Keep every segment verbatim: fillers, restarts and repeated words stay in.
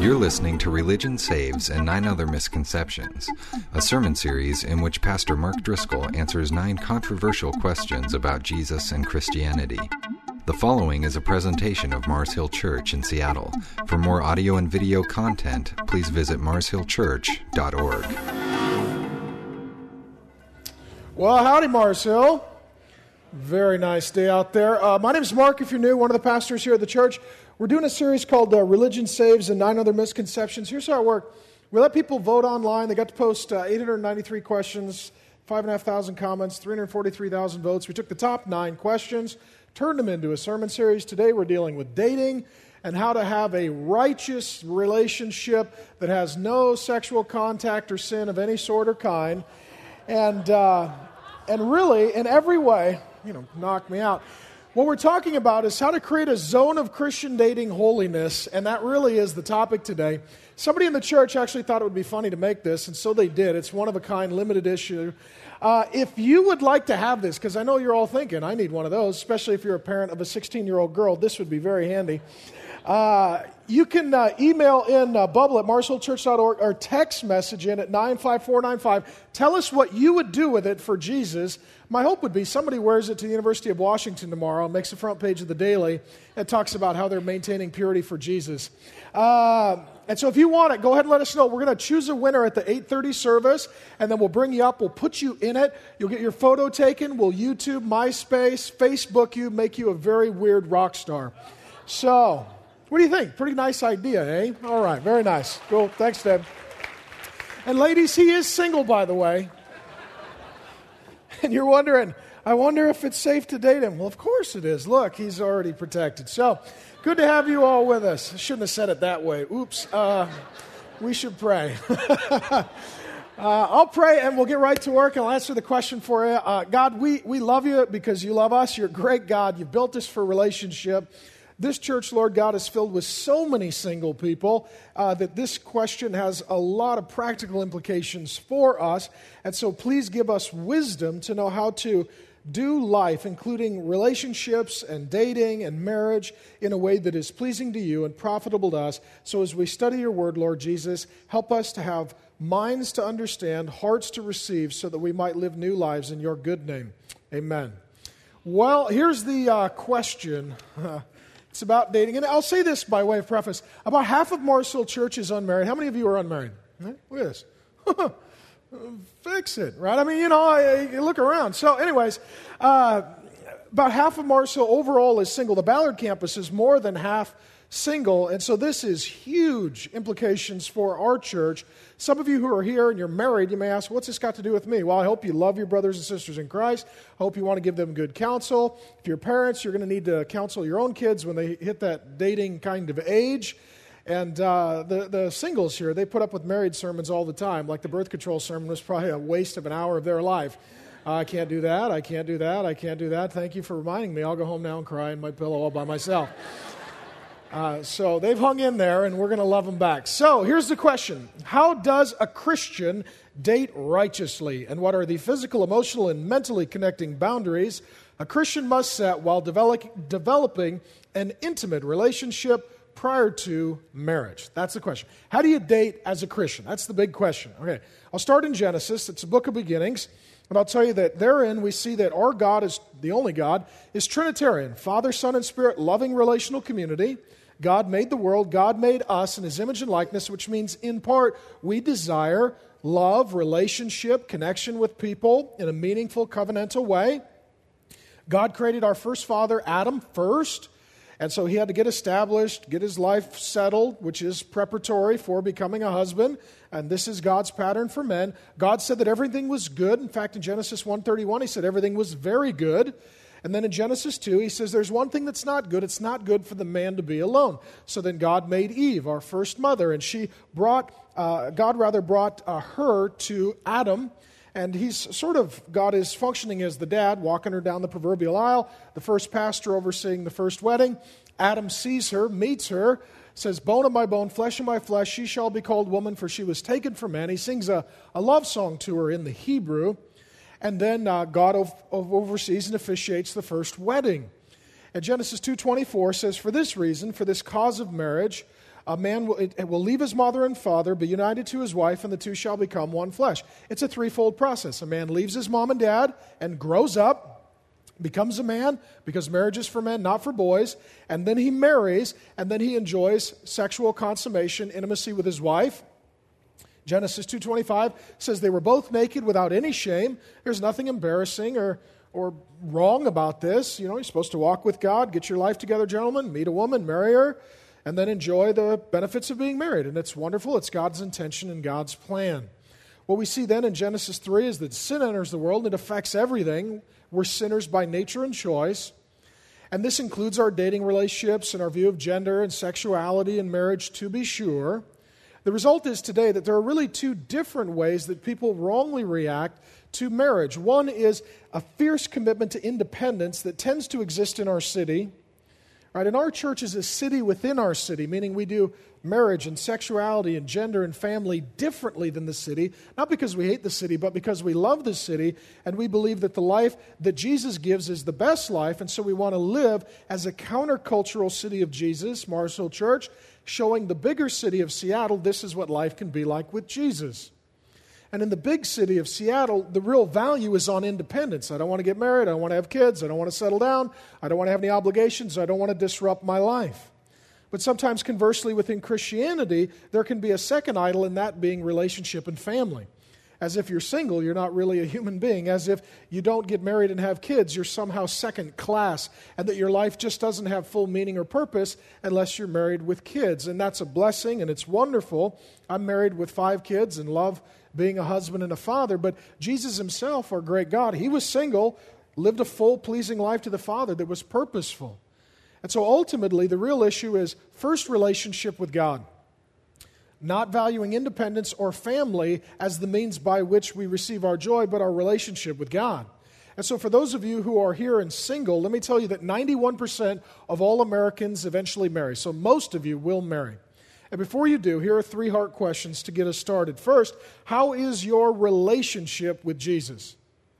You're listening to Religion Saves and Nine Other Misconceptions, a sermon series in which Pastor Mark Driscoll answers nine controversial questions about Jesus and Christianity. The following is a presentation of Mars Hill Church in Seattle. For more audio and video content, please visit mars hill church dot org. Well, howdy, Mars Hill. Very nice day out there. Uh, my name is Mark, if you're new, one of the pastors here at the church. We're doing a series called uh, Religion Saves and Nine Other Misconceptions. Here's how it worked. We let people vote online. They got to post uh, eight hundred ninety-three questions, five thousand five hundred comments, three hundred forty-three thousand votes. We took the top nine questions, turned them into a sermon series. Today we're dealing with dating and how to have a righteous relationship that has no sexual contact or sin of any sort or kind. And, uh, and really, in every way, you know, knock me out. What we're talking about is how to create a zone of Christian dating holiness, and that really is the topic today. Somebody in the church actually thought it would be funny to make this, and so they did. It's one of a kind, limited issue. Uh, if you would like to have this, because I know you're all thinking, I need one of those, especially if you're a parent of a sixteen-year-old girl, this would be very handy. Uh, you can uh, email in uh, bubble at mars hill church dot org or text message in at nine five four nine five. Tell us what you would do with it for Jesus. My hope would be somebody wears it to the University of Washington tomorrow and makes the front page of the Daily and talks about how they're maintaining purity for Jesus. Uh, and so if you want it, go ahead and let us know. We're going to choose a winner at the eight thirty service, and then we'll bring you up. We'll put you in it. You'll get your photo taken. We'll YouTube, MySpace, Facebook you, make you a very weird rock star. So, what do you think? Pretty nice idea, eh? All right, very nice. Cool. Thanks, Deb. And ladies, he is single, by the way. And you're wondering, I wonder if it's safe to date him. Well, of course it is. Look, he's already protected. So, good to have you all with us. I shouldn't have said it that way. Oops. Uh, we should pray. uh, I'll pray, and we'll get right to work, and I'll answer the question for you. Uh, God, we, we love you because you love us. You're a great God. You built us for relationship. This church, Lord God, is filled with so many single people uh, that this question has a lot of practical implications for us. And so please give us wisdom to know how to do life, including relationships and dating and marriage, in a way that is pleasing to you and profitable to us. So as we study your word, Lord Jesus, help us to have minds to understand, hearts to receive, so that we might live new lives in your good name. Amen. Well, here's the uh, question. It's about dating. And I'll say this by way of preface. About half of Mars Hill Church is unmarried. How many of you are unmarried? Right? Look at this. Fix it, right? I mean, you know, you look around. So anyways, uh, about half of Mars Hill overall is single. The Ballard campus is more than half single. And so this is huge implications for our church. Some of you who are here and you're married, you may ask, what's this got to do with me? Well, I hope you love your brothers and sisters in Christ. I hope you want to give them good counsel. If you're parents, you're going to need to counsel your own kids when they hit that dating kind of age. And uh, the, the singles here, they put up with married sermons all the time. Like the birth control sermon was probably a waste of an hour of their life. Uh, I can't do that. I can't do that. I can't do that. Thank you for reminding me. I'll go home now and cry in my pillow all by myself. Uh, so they've hung in there, and we're going to love them back. So here's the question. How does a Christian date righteously? And what are the physical, emotional, and mentally connecting boundaries a Christian must set while develop, developing an intimate relationship prior to marriage? That's the question. How do you date as a Christian? That's the big question. Okay, I'll start in Genesis. It's a book of beginnings. And I'll tell you that therein we see that our God is, the only God, is Trinitarian. Father, Son, and Spirit, loving relational community. God made the world, God made us in His image and likeness, which means in part we desire love, relationship, connection with people in a meaningful, covenantal way. God created our first father, Adam, first, and so he had to get established, get his life settled, which is preparatory for becoming a husband, and this is God's pattern for men. God said that everything was good. In fact, in Genesis one thirty-one, He said everything was very good. And then in Genesis two, He says there's one thing that's not good. It's not good for the man to be alone. So then God made Eve, our first mother, and she brought, uh, God rather brought uh, her to Adam. And he's sort of, God is functioning as the dad, walking her down the proverbial aisle, the first pastor overseeing the first wedding. Adam sees her, meets her, says, bone of my bone, flesh of my flesh, she shall be called woman, for she was taken from man. He sings a, a love song to her in the Hebrew. And then uh, God ov- oversees and officiates the first wedding. And Genesis two twenty-four says, for this reason, for this cause of marriage, A man will, it, it will leave his mother and father, be united to his wife, and the two shall become one flesh. It's a threefold process. A man leaves his mom and dad and grows up, becomes a man, because marriage is for men, not for boys, and then he marries, and then he enjoys sexual consummation, intimacy with his wife. Genesis two twenty-five says they were both naked without any shame. There's nothing embarrassing or, or wrong about this. You know, you're supposed to walk with God, get your life together, gentlemen, meet a woman, marry her, and then enjoy the benefits of being married. And it's wonderful. It's God's intention and God's plan. What we see then in Genesis three is that sin enters the world and it affects everything. We're sinners by nature and choice. And this includes our dating relationships and our view of gender and sexuality and marriage, to be sure. The result is today that there are really two different ways that people wrongly react to marriage. One is a fierce commitment to independence that tends to exist in our city. Right, and our church is a city within our city, meaning we do marriage and sexuality and gender and family differently than the city, not because we hate the city, but because we love the city, and we believe that the life that Jesus gives is the best life, and so we want to live as a countercultural city of Jesus, Mars Hill Church, showing the bigger city of Seattle, this is what life can be like with Jesus. And in the big city of Seattle, the real value is on independence. I don't want to get married. I don't want to have kids. I don't want to settle down. I don't want to have any obligations. I don't want to disrupt my life. But sometimes, conversely, within Christianity, there can be a second idol, and that being relationship and family. As if you're single, you're not really a human being. As if you don't get married and have kids, you're somehow second class, and that your life just doesn't have full meaning or purpose unless you're married with kids. And that's a blessing, and it's wonderful. I'm married with five kids and love being a husband and a father, but Jesus himself, our great God, he was single, lived a full, pleasing life to the Father that was purposeful. And so ultimately, the real issue is first relationship with God, not valuing independence or family as the means by which we receive our joy, but our relationship with God. And so for those of you who are here and single, let me tell you that ninety-one percent of all Americans eventually marry. So most of you will marry. And before you do, here are three hard questions to get us started. First, how is your relationship with Jesus?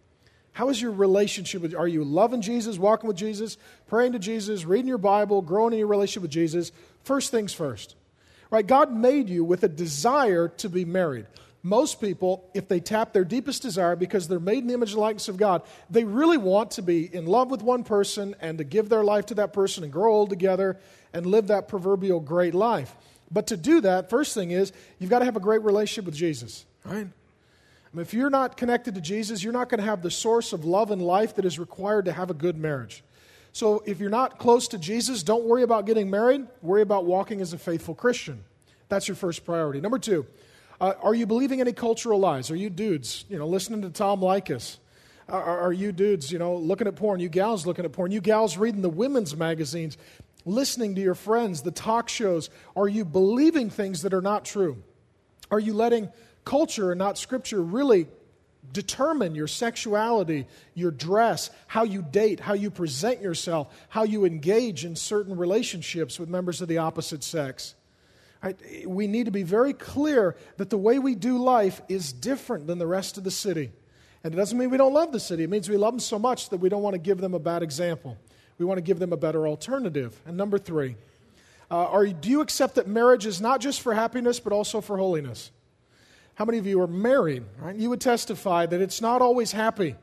How is your relationship with, are you loving Jesus, walking with Jesus, praying to Jesus, reading your Bible, growing in your relationship with Jesus? First things first. Right? God made you with a desire to be married. Most people, if they tap their deepest desire because they're made in the image and likeness of God, they really want to be in love with one person and to give their life to that person and grow old together and live that proverbial great life. But to do that, first thing is, you've got to have a great relationship with Jesus, right? I mean, if you're not connected to Jesus, you're not going to have the source of love and life that is required to have a good marriage. So if you're not close to Jesus, don't worry about getting married. Worry about walking as a faithful Christian. That's your first priority. Number two, uh, are you believing any cultural lies? Are you dudes, you know, listening to Tom Likas? Are, are you dudes, you know, looking at porn? You gals looking at porn? You gals reading the women's magazines? Listening to your friends, the talk shows? Are you believing things that are not true? Are you letting culture and not Scripture really determine your sexuality, your dress, how you date, how you present yourself, how you engage in certain relationships with members of the opposite sex? Right? We need to be very clear that the way we do life is different than the rest of the city. And it doesn't mean we don't love the city. It means we love them so much that we don't want to give them a bad example. We want to give them a better alternative. And number three, uh, are, do you accept that marriage is not just for happiness, but also for holiness? How many of you are married? Right? You would testify that it's not always happy,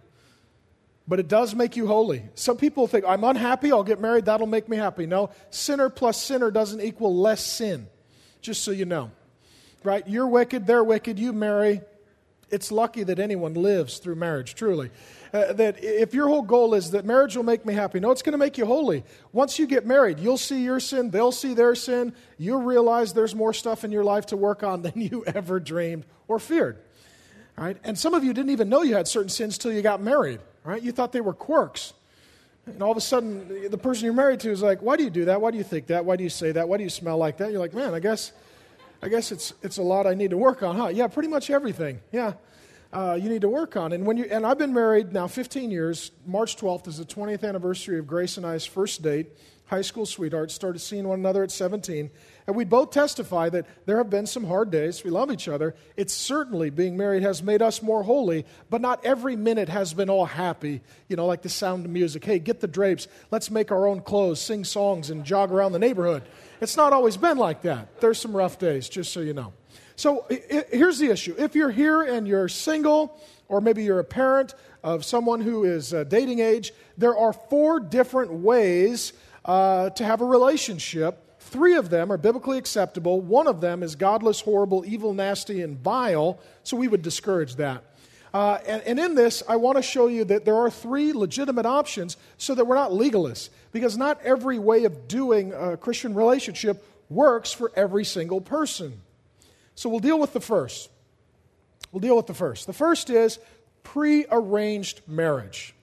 but it does make you holy. Some people think, I'm unhappy, I'll get married, that'll make me happy. No, sinner plus sinner doesn't equal less sin, just so you know. Right? You're wicked, they're wicked, you marry. It's lucky that anyone lives through marriage, truly. Uh, that if your whole goal is that marriage will make me happy, no, it's going to make you holy. Once you get married, you'll see your sin, they'll see their sin, you'll realize there's more stuff in your life to work on than you ever dreamed or feared. Right? And some of you didn't even know you had certain sins till you got married. Right? You thought they were quirks. And all of a sudden, the person you're married to is like, why do you do that? Why do you think that? Why do you say that? Why do you smell like that? You're like, man, I guess... I guess it's it's a lot I need to work on, huh? Yeah, pretty much everything. Yeah, uh, you need to work on. And when you and I've been married now fifteen years. March twelfth is the twentieth anniversary of Grace and I's first date. high school sweethearts, started seeing one another at seventeen, and we both testify that there have been some hard days. We love each other. It's certainly, being married has made us more holy, but not every minute has been all happy, you know, like the sound of music. Hey, get the drapes. Let's make our own clothes, sing songs, and jog around the neighborhood. It's not always been like that. There's some rough days, just so you know. So I- I- here's the issue. If you're here and you're single, or maybe you're a parent of someone who is uh, dating age, there are four different ways uh, to have a relationship. Three of them are biblically acceptable. One of them is godless, horrible, evil, nasty, and vile, so we would discourage that. Uh, and, and in this, I want to show you that there are three legitimate options so that we're not legalists, because not every way of doing a Christian relationship works for every single person. So we'll deal with the first. We'll deal with the first. The first is prearranged marriage.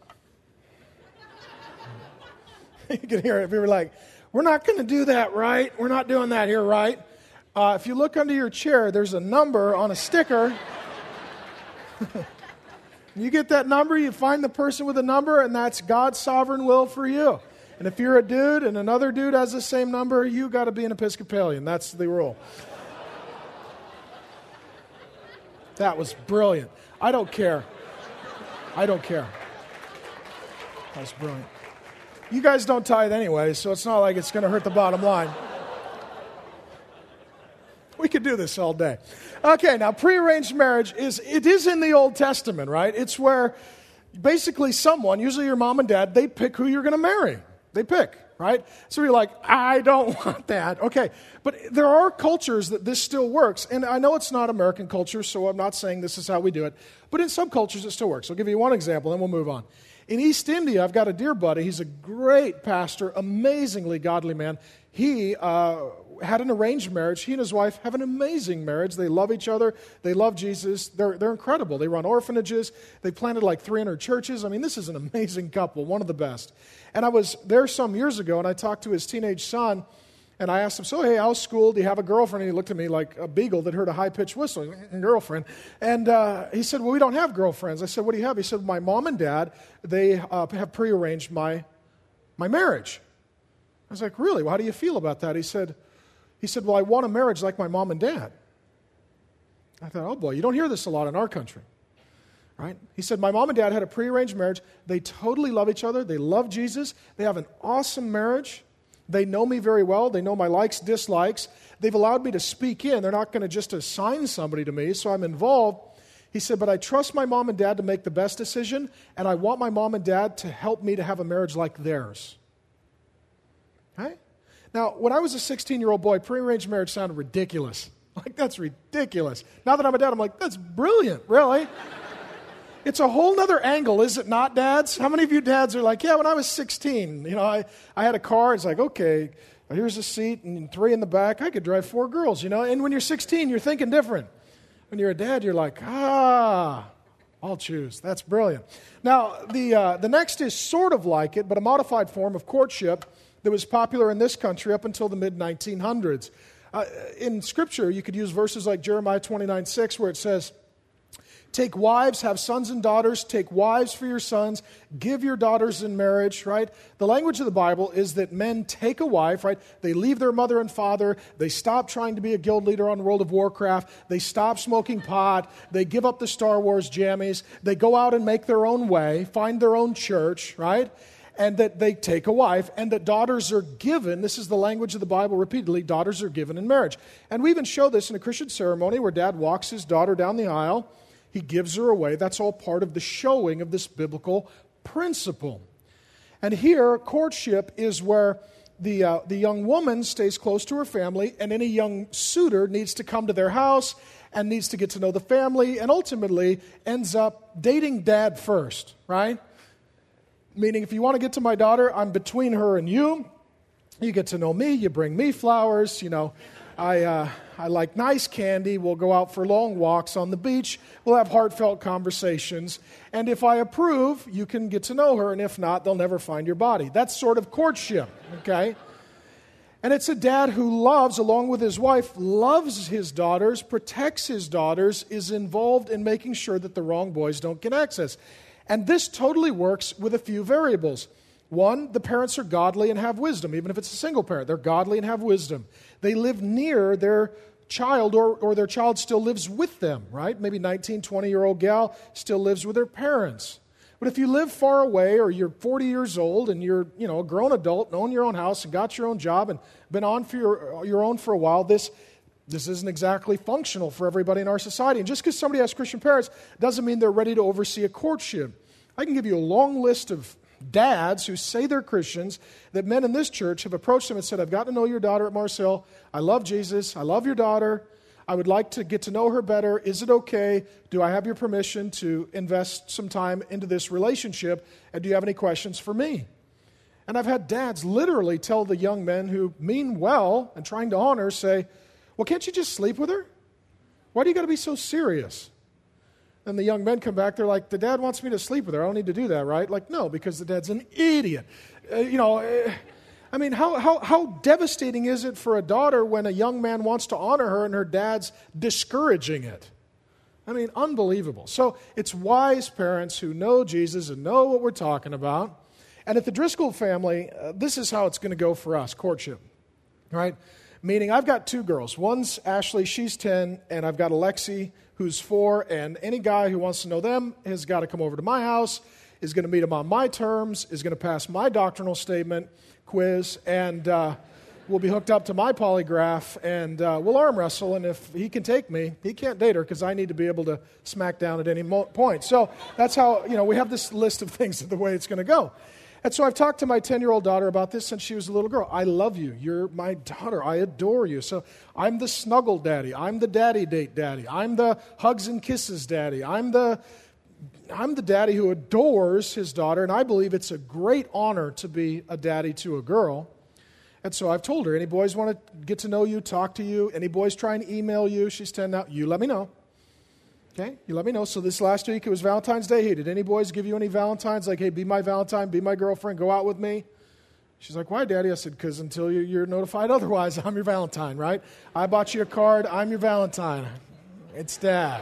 You can hear it. People are like, we're not going to do that, right? We're not doing that here, right? Uh, if you look under your chair, there's a number on a sticker. You get that number, you find the person with a number, and that's God's sovereign will for you. And if you're a dude and another dude has the same number, you got to be an Episcopalian. That's the rule. That was brilliant. I don't care. I don't care. That was brilliant. You guys don't tithe anyway, so it's not like it's going to hurt the bottom line. We could do this all day. Okay, now prearranged marriage is, it is in the Old Testament, right? It's where basically someone, usually your mom and dad, they pick who you're going to marry. They pick, right? So you're like, I don't want that. Okay, but there are cultures that this still works. And I know it's not American culture, so I'm not saying this is how we do it. But in some cultures, it still works. I'll give you one example, then we'll move on. In East India, I've got a dear buddy. He's a great pastor, amazingly godly man. He uh, had an arranged marriage. He and his wife have an amazing marriage. They love each other. They love Jesus. They're, they're incredible. They run orphanages. They planted like three hundred churches. I mean, this is an amazing couple, one of the best. And I was there some years ago, and I talked to his teenage son, and I asked him, so, hey, how's school? Do you have a girlfriend? And he looked at me like a beagle that heard a high-pitched whistle. Girlfriend. And uh, he said, well, we don't have girlfriends. I said, what do you have? He said, my mom and dad, they uh, have prearranged my my marriage. I was like, really? Well, how do you feel about that? He said, he said, well, I want a marriage like my mom and dad. I thought, oh, boy, you don't hear this a lot in our country. Right? He said, my mom and dad had a prearranged marriage. They totally love each other. They love Jesus. They have an awesome marriage. They know me very well. They know my likes, dislikes. They've allowed me to speak in. They're not going to just assign somebody to me, so I'm involved. He said, but I trust my mom and dad to make the best decision, and I want my mom and dad to help me to have a marriage like theirs. Okay? Now, when I was a sixteen-year-old boy, prearranged marriage sounded ridiculous. Like, that's ridiculous. Now that I'm a dad, I'm like, that's brilliant, really. It's a whole nother angle, is it not, dads? How many of you dads are like, yeah, when I was sixteen, you know, I, I had a car. It's like, okay, here's a seat and three in the back. I could drive four girls, you know. And when you're sixteen, you're thinking different. When you're a dad, you're like, ah, I'll choose. That's brilliant. Now, the uh, the next is sort of like it, but a modified form of courtship that was popular in this country up until the mid nineteen hundreds. Uh, in Scripture, you could use verses like Jeremiah twenty-nine six, where it says, take wives, have sons and daughters, take wives for your sons, give your daughters in marriage, right? The language of the Bible is that men take a wife, right? They leave their mother and father, they stop trying to be a guild leader on World of Warcraft, they stop smoking pot, they give up the Star Wars jammies, they go out and make their own way, find their own church, right? And that they take a wife, and that daughters are given, this is the language of the Bible repeatedly, daughters are given in marriage. And we even show this in a Christian ceremony where dad walks his daughter down the aisle. He gives her away. That's all part of the showing of this biblical principle. And here, courtship is where the uh, the young woman stays close to her family, and any young suitor needs to come to their house and needs to get to know the family, and ultimately ends up dating dad first, right? Meaning, if you want to get to my daughter, I'm between her and you. You get to know me. You bring me flowers, you know. I uh, I like nice candy. We'll go out for long walks on the beach. We'll have heartfelt conversations. And if I approve, you can get to know her. And if not, they'll never find your body. That's sort of courtship, okay? And it's a dad who loves, along with his wife, loves his daughters, protects his daughters, is involved in making sure that the wrong boys don't get access. And this totally works with a few variables. One, the parents are godly and have wisdom, even if it's a single parent. They're godly and have wisdom. They live near their child, or, or their child still lives with them, right? Maybe nineteen, twenty-year-old gal still lives with their parents. But if you live far away, or you're forty years old and you're, you know, a grown adult and own your own house and got your own job and been on for your, your own for a while, this, this isn't exactly functional for everybody in our society. And just because somebody has Christian parents doesn't mean they're ready to oversee a courtship. I can give you a long list of dads who say they're Christians, that men in this church have approached them and said, I've gotten to know your daughter at Marcel. I love Jesus. I love your daughter. I would like to get to know her better. Is it okay? Do I have your permission to invest some time into this relationship? And do you have any questions for me? And I've had dads literally tell the young men who mean well and trying to honor, say, well, can't you just sleep with her? Why do you got to be so serious? And the young men come back, they're like, the dad wants me to sleep with her. I don't need to do that, right? Like, no, because the dad's an idiot. Uh, you know, uh, I mean, how, how, how devastating is it for a daughter when a young man wants to honor her and her dad's discouraging it? I mean, unbelievable. So it's wise parents who know Jesus and know what we're talking about. And at the Driscoll family, uh, this is how it's going to go for us, courtship, right? Meaning I've got two girls. One's Ashley, she's ten, and I've got Alexi, who's four, and any guy who wants to know them has got to come over to my house, is going to meet them on my terms, is going to pass my doctrinal statement quiz, and uh, we'll be hooked up to my polygraph, and uh, we'll arm wrestle, and if he can take me, he can't date her because I need to be able to smack down at any mo- point. So that's how, you know, we have this list of things, the way it's going to go. And so I've talked to my ten-year-old daughter about this since she was a little girl. I love you. You're my daughter. I adore you. So I'm the snuggle daddy. I'm the daddy date daddy. I'm the hugs and kisses daddy. I'm the I'm the daddy who adores his daughter, and I believe it's a great honor to be a daddy to a girl. And so I've told her, any boys want to get to know you, talk to you, any boys trying to email you, she's ten now, you let me know. Okay, you let me know. So this last week, it was Valentine's Day. Hey, did any boys give you any Valentines? Like, hey, be my Valentine, be my girlfriend, go out with me. She's like, why, Daddy? I said, because until you're notified otherwise, I'm your Valentine, right? I bought you a card. I'm your Valentine. It's Dad.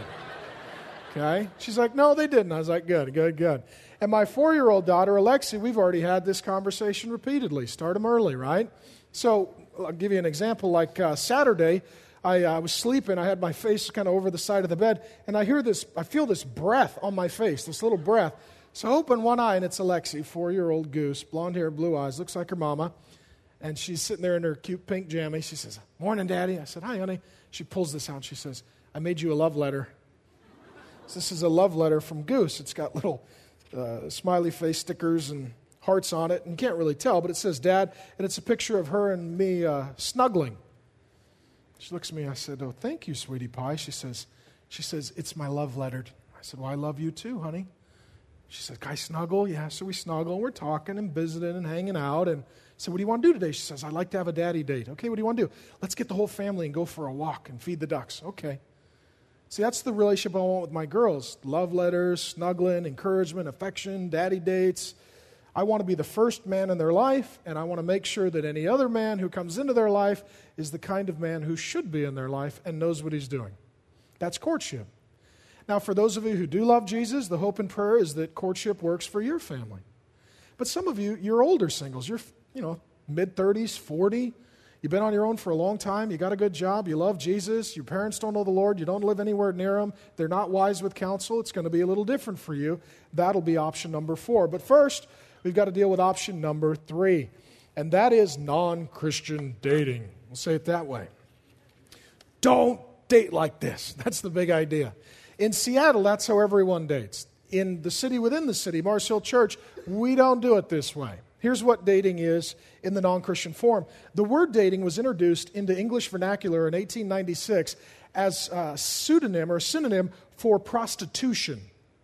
Okay? She's like, no, they didn't. I was like, good, good, good. And my four-year-old daughter, Alexi, we've already had this conversation repeatedly. Start them early, right? So I'll give you an example. Like uh, Saturday, I uh, was sleeping. I had my face kind of over the side of the bed, and I hear this, I feel this breath on my face, this little breath. So I open one eye, and it's Alexi, four-year-old goose, blonde hair, blue eyes, looks like her mama. And she's sitting there in her cute pink jammy. She says, morning, Daddy. I said, hi, honey. She pulls this out. She says, I made you a love letter. So this is a love letter from Goose. It's got little uh, smiley face stickers and hearts on it. And you can't really tell, but it says Dad. And it's a picture of her and me uh, snuggling. She looks at me. I said, oh, thank you, sweetie pie. She says, she says, it's my love letter. I said, well, I love you too, honey. She said, can I snuggle? Yeah, so we snuggle, and we're talking and visiting and hanging out. And I said, what do you want to do today? She says, I'd like to have a daddy date. Okay, what do you want to do? Let's get the whole family and go for a walk and feed the ducks. Okay. See, that's the relationship I want with my girls. Love letters, snuggling, encouragement, affection, daddy dates. I want to be the first man in their life, and I want to make sure that any other man who comes into their life is the kind of man who should be in their life and knows what he's doing. That's courtship. Now, for those of you who do love Jesus, the hope and prayer is that courtship works for your family. But some of you, you're older singles. You're, you know, mid-thirties, forty. You've been on your own for a long time. You got a good job. You love Jesus. Your parents don't know the Lord. You don't live anywhere near them. They're not wise with counsel. It's going to be a little different for you. That'll be option number four. But first, we've got to deal with option number three, and that is non-Christian dating. We'll say it that way. Don't date like this. That's the big idea. In Seattle, that's how everyone dates. In the city within the city, Mars Hill Church, we don't do it this way. Here's what dating is in the non-Christian form. The word dating was introduced into English vernacular in eighteen ninety-six as a pseudonym or synonym for prostitution.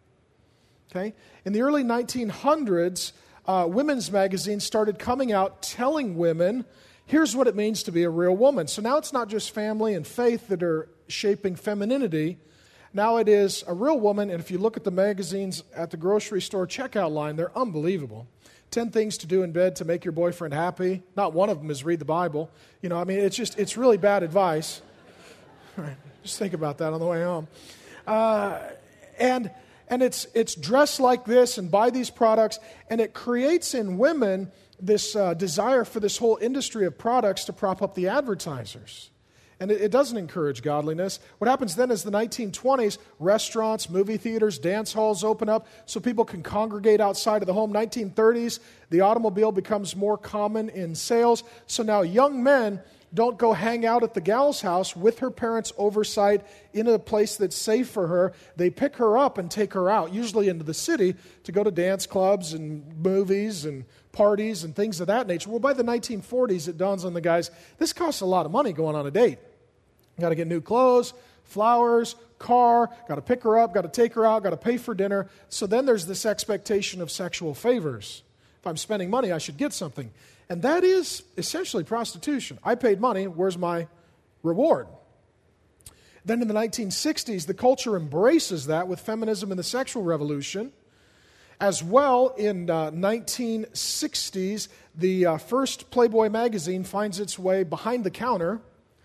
Okay? In the early nineteen hundreds, uh, women's magazines started coming out telling women, here's what it means to be a real woman. So now it's not just family and faith that are shaping femininity. Now it is a real woman, and if you look at the magazines at the grocery store checkout line, they're unbelievable. Ten things to do in bed to make your boyfriend happy. Not one of them is read the Bible. You know, I mean, it's just, it's really bad advice. All right, just think about that on the way home. Uh, and And it's it's dressed like this and buy these products, and it creates in women this uh, desire for this whole industry of products to prop up the advertisers. And it, it doesn't encourage godliness. What happens then is the nineteen twenties, restaurants, movie theaters, dance halls open up so people can congregate outside of the home. nineteen thirties, the automobile becomes more common in sales. So now young men don't go hang out at the gal's house with her parents' oversight in a place that's safe for her. They pick her up and take her out, usually into the city, to go to dance clubs and movies and parties and things of that nature. Well, by the nineteen forties, it dawns on the guys, this costs a lot of money going on a date. Got to get new clothes, flowers, car, got to pick her up, got to take her out, got to pay for dinner. So then there's this expectation of sexual favors. If I'm spending money, I should get something. And that is essentially prostitution. I paid money, where's my reward? Then in the nineteen sixties, the culture embraces that with feminism and the sexual revolution. As well, in uh, nineteen sixties, the uh, first Playboy magazine finds its way behind the counter.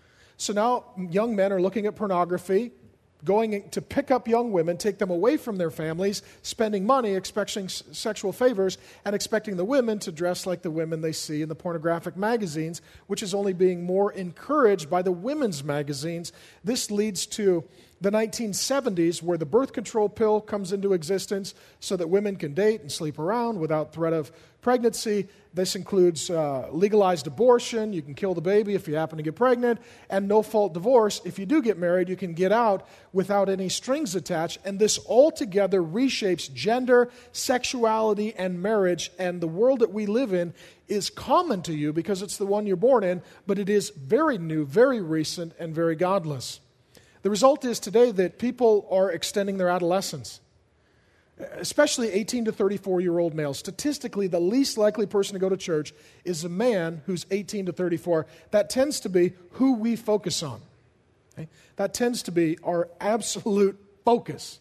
So now young men are looking at pornography, going to pick up young women, take them away from their families, spending money, expecting s- sexual favors, and expecting the women to dress like the women they see in the pornographic magazines, which is only being more encouraged by the women's magazines. This leads to the nineteen seventies, where the birth control pill comes into existence so that women can date and sleep around without threat of pregnancy. This includes uh, legalized abortion. You can kill the baby if you happen to get pregnant, and no-fault divorce. If you do get married, you can get out without any strings attached. And this altogether reshapes gender, sexuality, and marriage. And the world that we live in is common to you because it's the one you're born in, but it is very new, very recent, and very godless. The result is today that people are extending their adolescence, especially eighteen to thirty-four-year-old males. Statistically, the least likely person to go to church is a man who's eighteen to thirty-four. That tends to be who we focus on. Okay? That tends to be our absolute focus.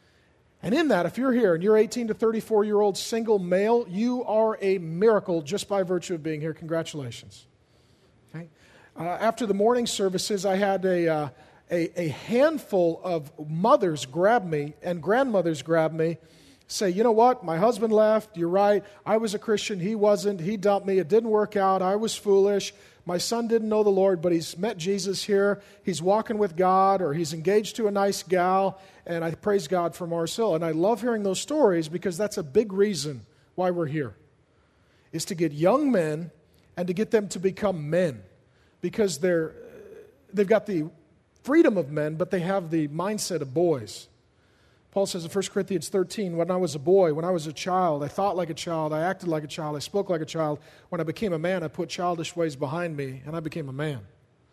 And in that, if you're here and you're eighteen to thirty-four-year-old single male, you are a miracle just by virtue of being here. Congratulations. Okay? Uh, after the morning services, I had a... Uh, A, a handful of mothers grab me and grandmothers grab me, say, you know what, my husband left, you're right, I was a Christian, he wasn't, he dumped me, it didn't work out, I was foolish, my son didn't know the Lord, but he's met Jesus here, he's walking with God, or he's engaged to a nice gal, and I praise God for Mars Hill. And I love hearing those stories because that's a big reason why we're here, is to get young men and to get them to become men, because they're they've got the freedom of men, but they have the mindset of boys. Paul says in First Corinthians thirteen, when I was a boy, when I was a child, I thought like a child, I acted like a child, I spoke like a child. When I became a man, I put childish ways behind me, and I became a man.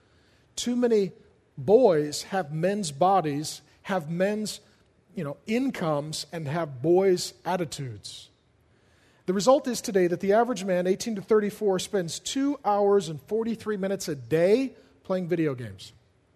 Too many boys have men's bodies, have men's, you know, incomes, and have boys' attitudes. The result is today that the average man, eighteen to thirty-four, spends two hours and forty-three minutes a day playing video games.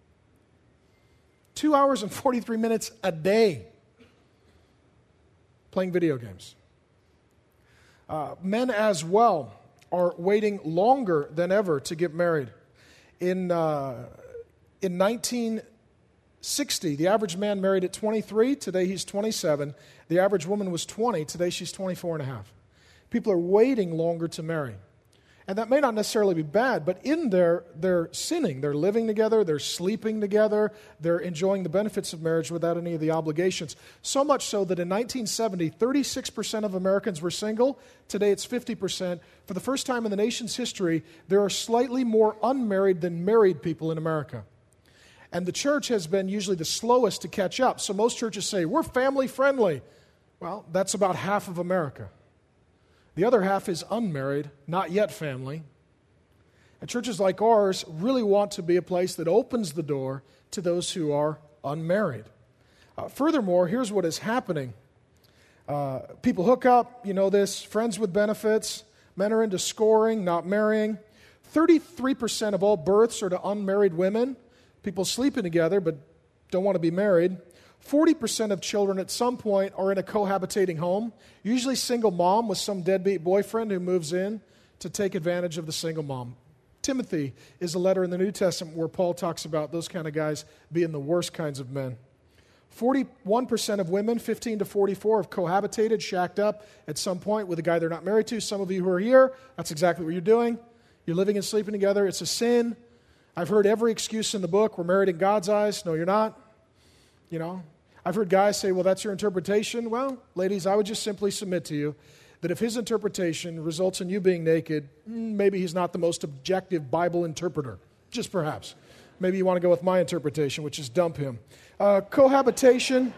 Two hours and forty-three minutes a day playing video games. Uh, men as well are waiting longer than ever to get married. In, uh, in nineteen sixty, the average man married at twenty-three. Today he's twenty-seven. The average woman was twenty. Today she's twenty-four and a half. People are waiting longer to marry. And that may not necessarily be bad, but in there, they're sinning. They're living together, they're sleeping together, they're enjoying the benefits of marriage without any of the obligations. So much so that in nineteen seventy, thirty-six percent of Americans were single. Today it's fifty percent. For the first time in the nation's history, there are slightly more unmarried than married people in America. And the church has been usually the slowest to catch up. So most churches say, we're family friendly. Well, that's about half of America. The other half is unmarried, not yet family. And churches like ours really want to be a place that opens the door to those who are unmarried. Uh, furthermore, here's what is happening. Uh, people hook up, you know this, friends with benefits. Men are into scoring, not marrying. thirty-three percent of all births are to unmarried women. People sleeping together but don't want to be married. forty percent of children at some point are in a cohabitating home, usually single mom with some deadbeat boyfriend who moves in to take advantage of the single mom. Timothy is a letter in the New Testament where Paul talks about those kind of guys being the worst kinds of men. forty-one percent of women, fifteen to forty-four, have cohabitated, shacked up at some point with a guy they're not married to. Some of you who are here, that's exactly what you're doing. You're living and sleeping together. It's a sin. I've heard every excuse in the book. We're married in God's eyes. No, you're not. You know, I've heard guys say, well, that's your interpretation. Well, ladies, I would just simply submit to you that if his interpretation results in you being naked, maybe he's not the most objective Bible interpreter. Just perhaps. Maybe you want to go with my interpretation, which is dump him. Uh, cohabitation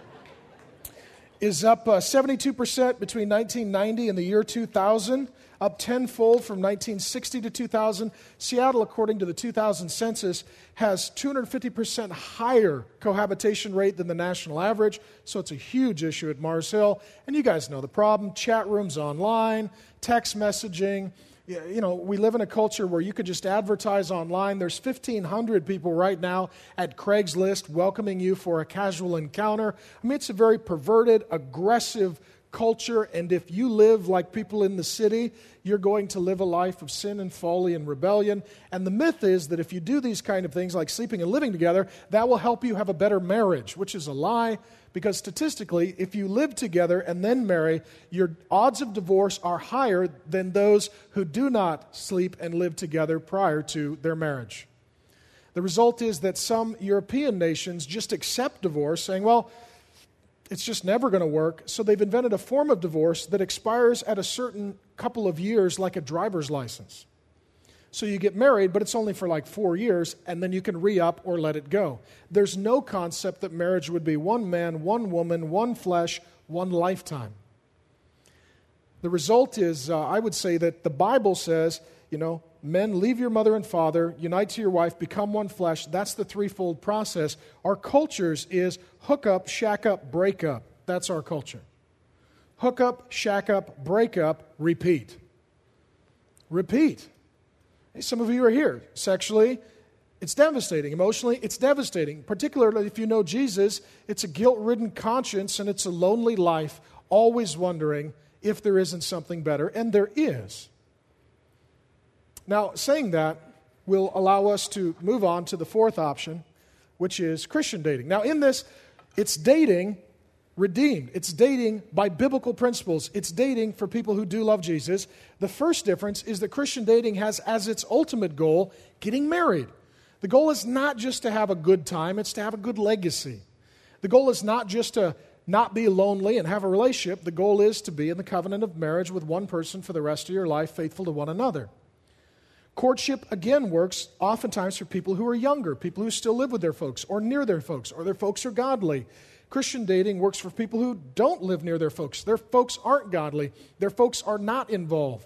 is up uh, seventy-two percent between nineteen ninety and the year two thousand, up tenfold from nineteen sixty to two thousand. Seattle, according to the two thousand census, has two hundred fifty percent higher cohabitation rate than the national average, so it's a huge issue at Mars Hill. And you guys know the problem: chat rooms online, text messaging. You know, we live in a culture where you could just advertise online. There's fifteen hundred people right now at Craigslist welcoming you for a casual encounter. I mean, it's a very perverted, aggressive culture, and if you live like people in the city, you're going to live a life of sin and folly and rebellion. And the myth is that if you do these kind of things like sleeping and living together, that will help you have a better marriage, which is a lie, because statistically, if you live together and then marry, your odds of divorce are higher than those who do not sleep and live together prior to their marriage. The result is that some European nations just accept divorce, saying, well, it's just never going to work. So they've invented a form of divorce that expires at a certain couple of years, like a driver's license. So you get married, but it's only for like four years, and then you can re-up or let it go. There's no concept that marriage would be one man, one woman, one flesh, one lifetime. The result is, uh, I would say that the Bible says, you know, men, leave your mother and father, unite to your wife, become one flesh. That's the threefold process. Our culture's is hook up, shack up, break up. That's our culture. Hook up, shack up, break up, repeat. Repeat. Hey, some of you are here. Sexually, it's devastating. Emotionally, it's devastating. Particularly if you know Jesus, it's a guilt-ridden conscience and it's a lonely life, always wondering if there isn't something better. And there is. Now, saying that will allow us to move on to the fourth option, which is Christian dating. Now, in this, it's dating redeemed. It's dating by biblical principles. It's dating for people who do love Jesus. The first difference is that Christian dating has as its ultimate goal getting married. The goal is not just to have a good time, it's to have a good legacy. The goal is not just to not be lonely and have a relationship. The goal is to be in the covenant of marriage with one person for the rest of your life, faithful to one another. Courtship, again, works oftentimes for people who are younger, people who still live with their folks or near their folks, or their folks are godly. Christian dating works for people who don't live near their folks. Their folks aren't godly. Their folks are not involved.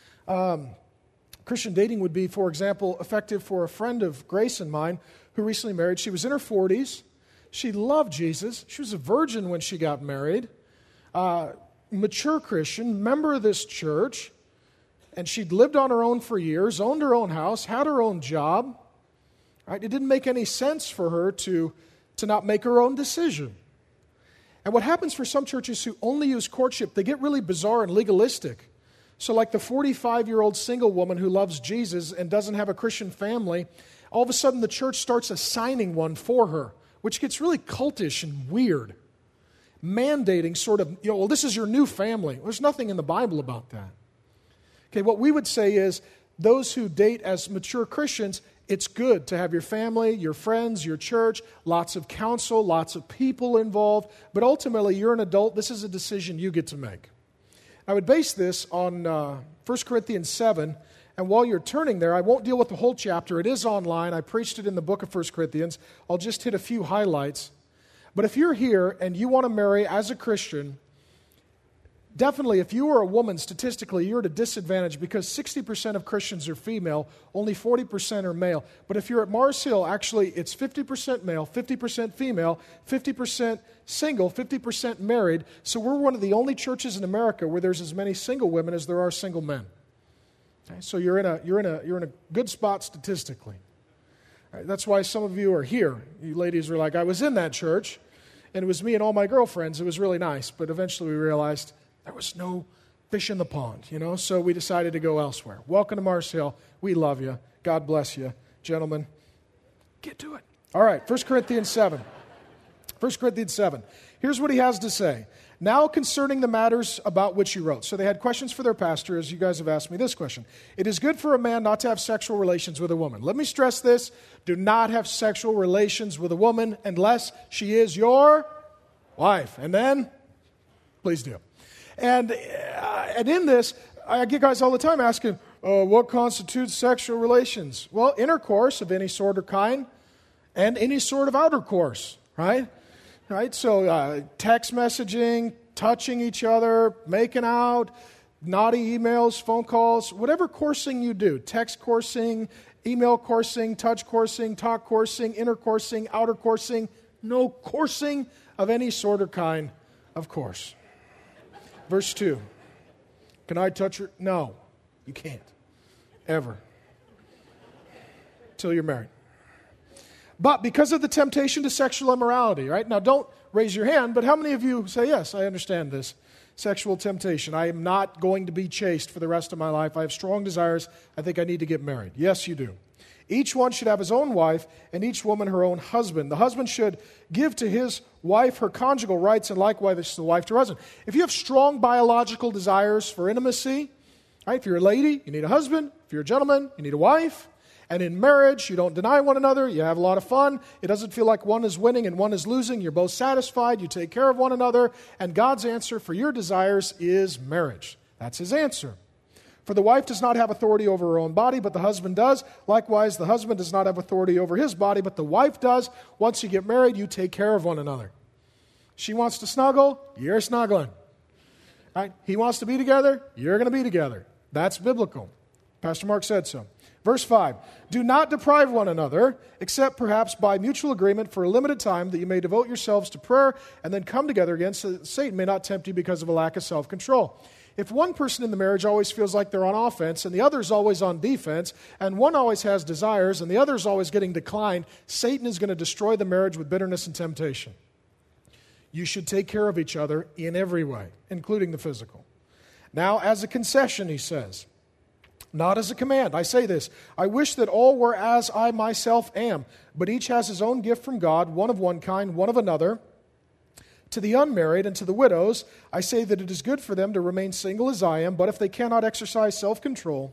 Um, Christian dating would be, for example, effective for a friend of Grace and mine who recently married. She was in her forties. She loved Jesus. She was a virgin when she got married. Uh, mature Christian, member of this church. And she'd lived on her own for years, owned her own house, had her own job. Right? It didn't make any sense for her to, to not make her own decision. And what happens for some churches who only use courtship, they get really bizarre and legalistic. So like the forty-five-year-old single woman who loves Jesus and doesn't have a Christian family, all of a sudden the church starts assigning one for her, which gets really cultish and weird. Mandating sort of, you know, well, this is your new family. There's nothing in the Bible about that. Okay, what we would say is those who date as mature Christians, it's good to have your family, your friends, your church, lots of counsel, lots of people involved, but ultimately you're an adult. This is a decision you get to make. I would base this on uh, First Corinthians seven, and while you're turning there, I won't deal with the whole chapter. It is online. I preached it in the book of First Corinthians. I'll just hit a few highlights. But if you're here and you want to marry as a Christian, definitely, if you are a woman, statistically, you're at a disadvantage because sixty percent of Christians are female, only forty percent are male. But if you're at Mars Hill, actually, it's fifty percent male, fifty percent female, fifty percent single, fifty percent married. So we're one of the only churches in America where there's as many single women as there are single men. Okay, so you're in a you're in a you're in a good spot statistically. All right, that's why some of you are here. You ladies are like, I was in that church, and it was me and all my girlfriends. It was really nice, but eventually we realized there was no fish in the pond, you know, so we decided to go elsewhere. Welcome to Mars Hill. We love you. God bless you. Gentlemen, get to it. All right, First Corinthians seven. First Corinthians seven. Here's what he has to say. Now concerning the matters about which you wrote. So they had questions for their pastor, as you guys have asked me this question. It is good for a man not to have sexual relations with a woman. Let me stress this. Do not have sexual relations with a woman unless she is your wife. And then, please do. And, uh, and in this, I get guys all the time asking, uh, what constitutes sexual relations? Well, intercourse of any sort or kind and any sort of outer course, right? Right, so uh, text messaging, touching each other, making out, naughty emails, phone calls, whatever coursing you do, text coursing, email coursing, touch coursing, talk coursing, inner coursing, outer coursing, no coursing of any sort or kind, of course. Verse two, can I touch her? No, you can't, ever, till you're married. But because of the temptation to sexual immorality, right? Now, don't raise your hand, but how many of you say, yes, I understand this sexual temptation. I am not going to be chaste for the rest of my life. I have strong desires. I think I need to get married. Yes, you do. Each one should have his own wife, and each woman her own husband. The husband should give to his wife her conjugal rights, and likewise the wife to her husband. If you have strong biological desires for intimacy, right? If you're a lady, you need a husband. If you're a gentleman, you need a wife. And in marriage, you don't deny one another. You have a lot of fun. It doesn't feel like one is winning and one is losing. You're both satisfied. You take care of one another. And God's answer for your desires is marriage. That's his answer. For the wife does not have authority over her own body, but the husband does. Likewise, the husband does not have authority over his body, but the wife does. Once you get married, you take care of one another. She wants to snuggle, you're snuggling. Right? He wants to be together, you're going to be together. That's biblical. Pastor Mark said so. Verse five, do not deprive one another, except perhaps by mutual agreement for a limited time, that you may devote yourselves to prayer and then come together again, so that Satan may not tempt you because of a lack of self-control. If one person in the marriage always feels like they're on offense and the other is always on defense, and one always has desires and the other is always getting declined, Satan is going to destroy the marriage with bitterness and temptation. You should take care of each other in every way, including the physical. Now, as a concession, he says, not as a command. I say this, I wish that all were as I myself am, but each has his own gift from God, one of one kind, one of another. To the unmarried and to the widows, I say that it is good for them to remain single as I am, but if they cannot exercise self-control,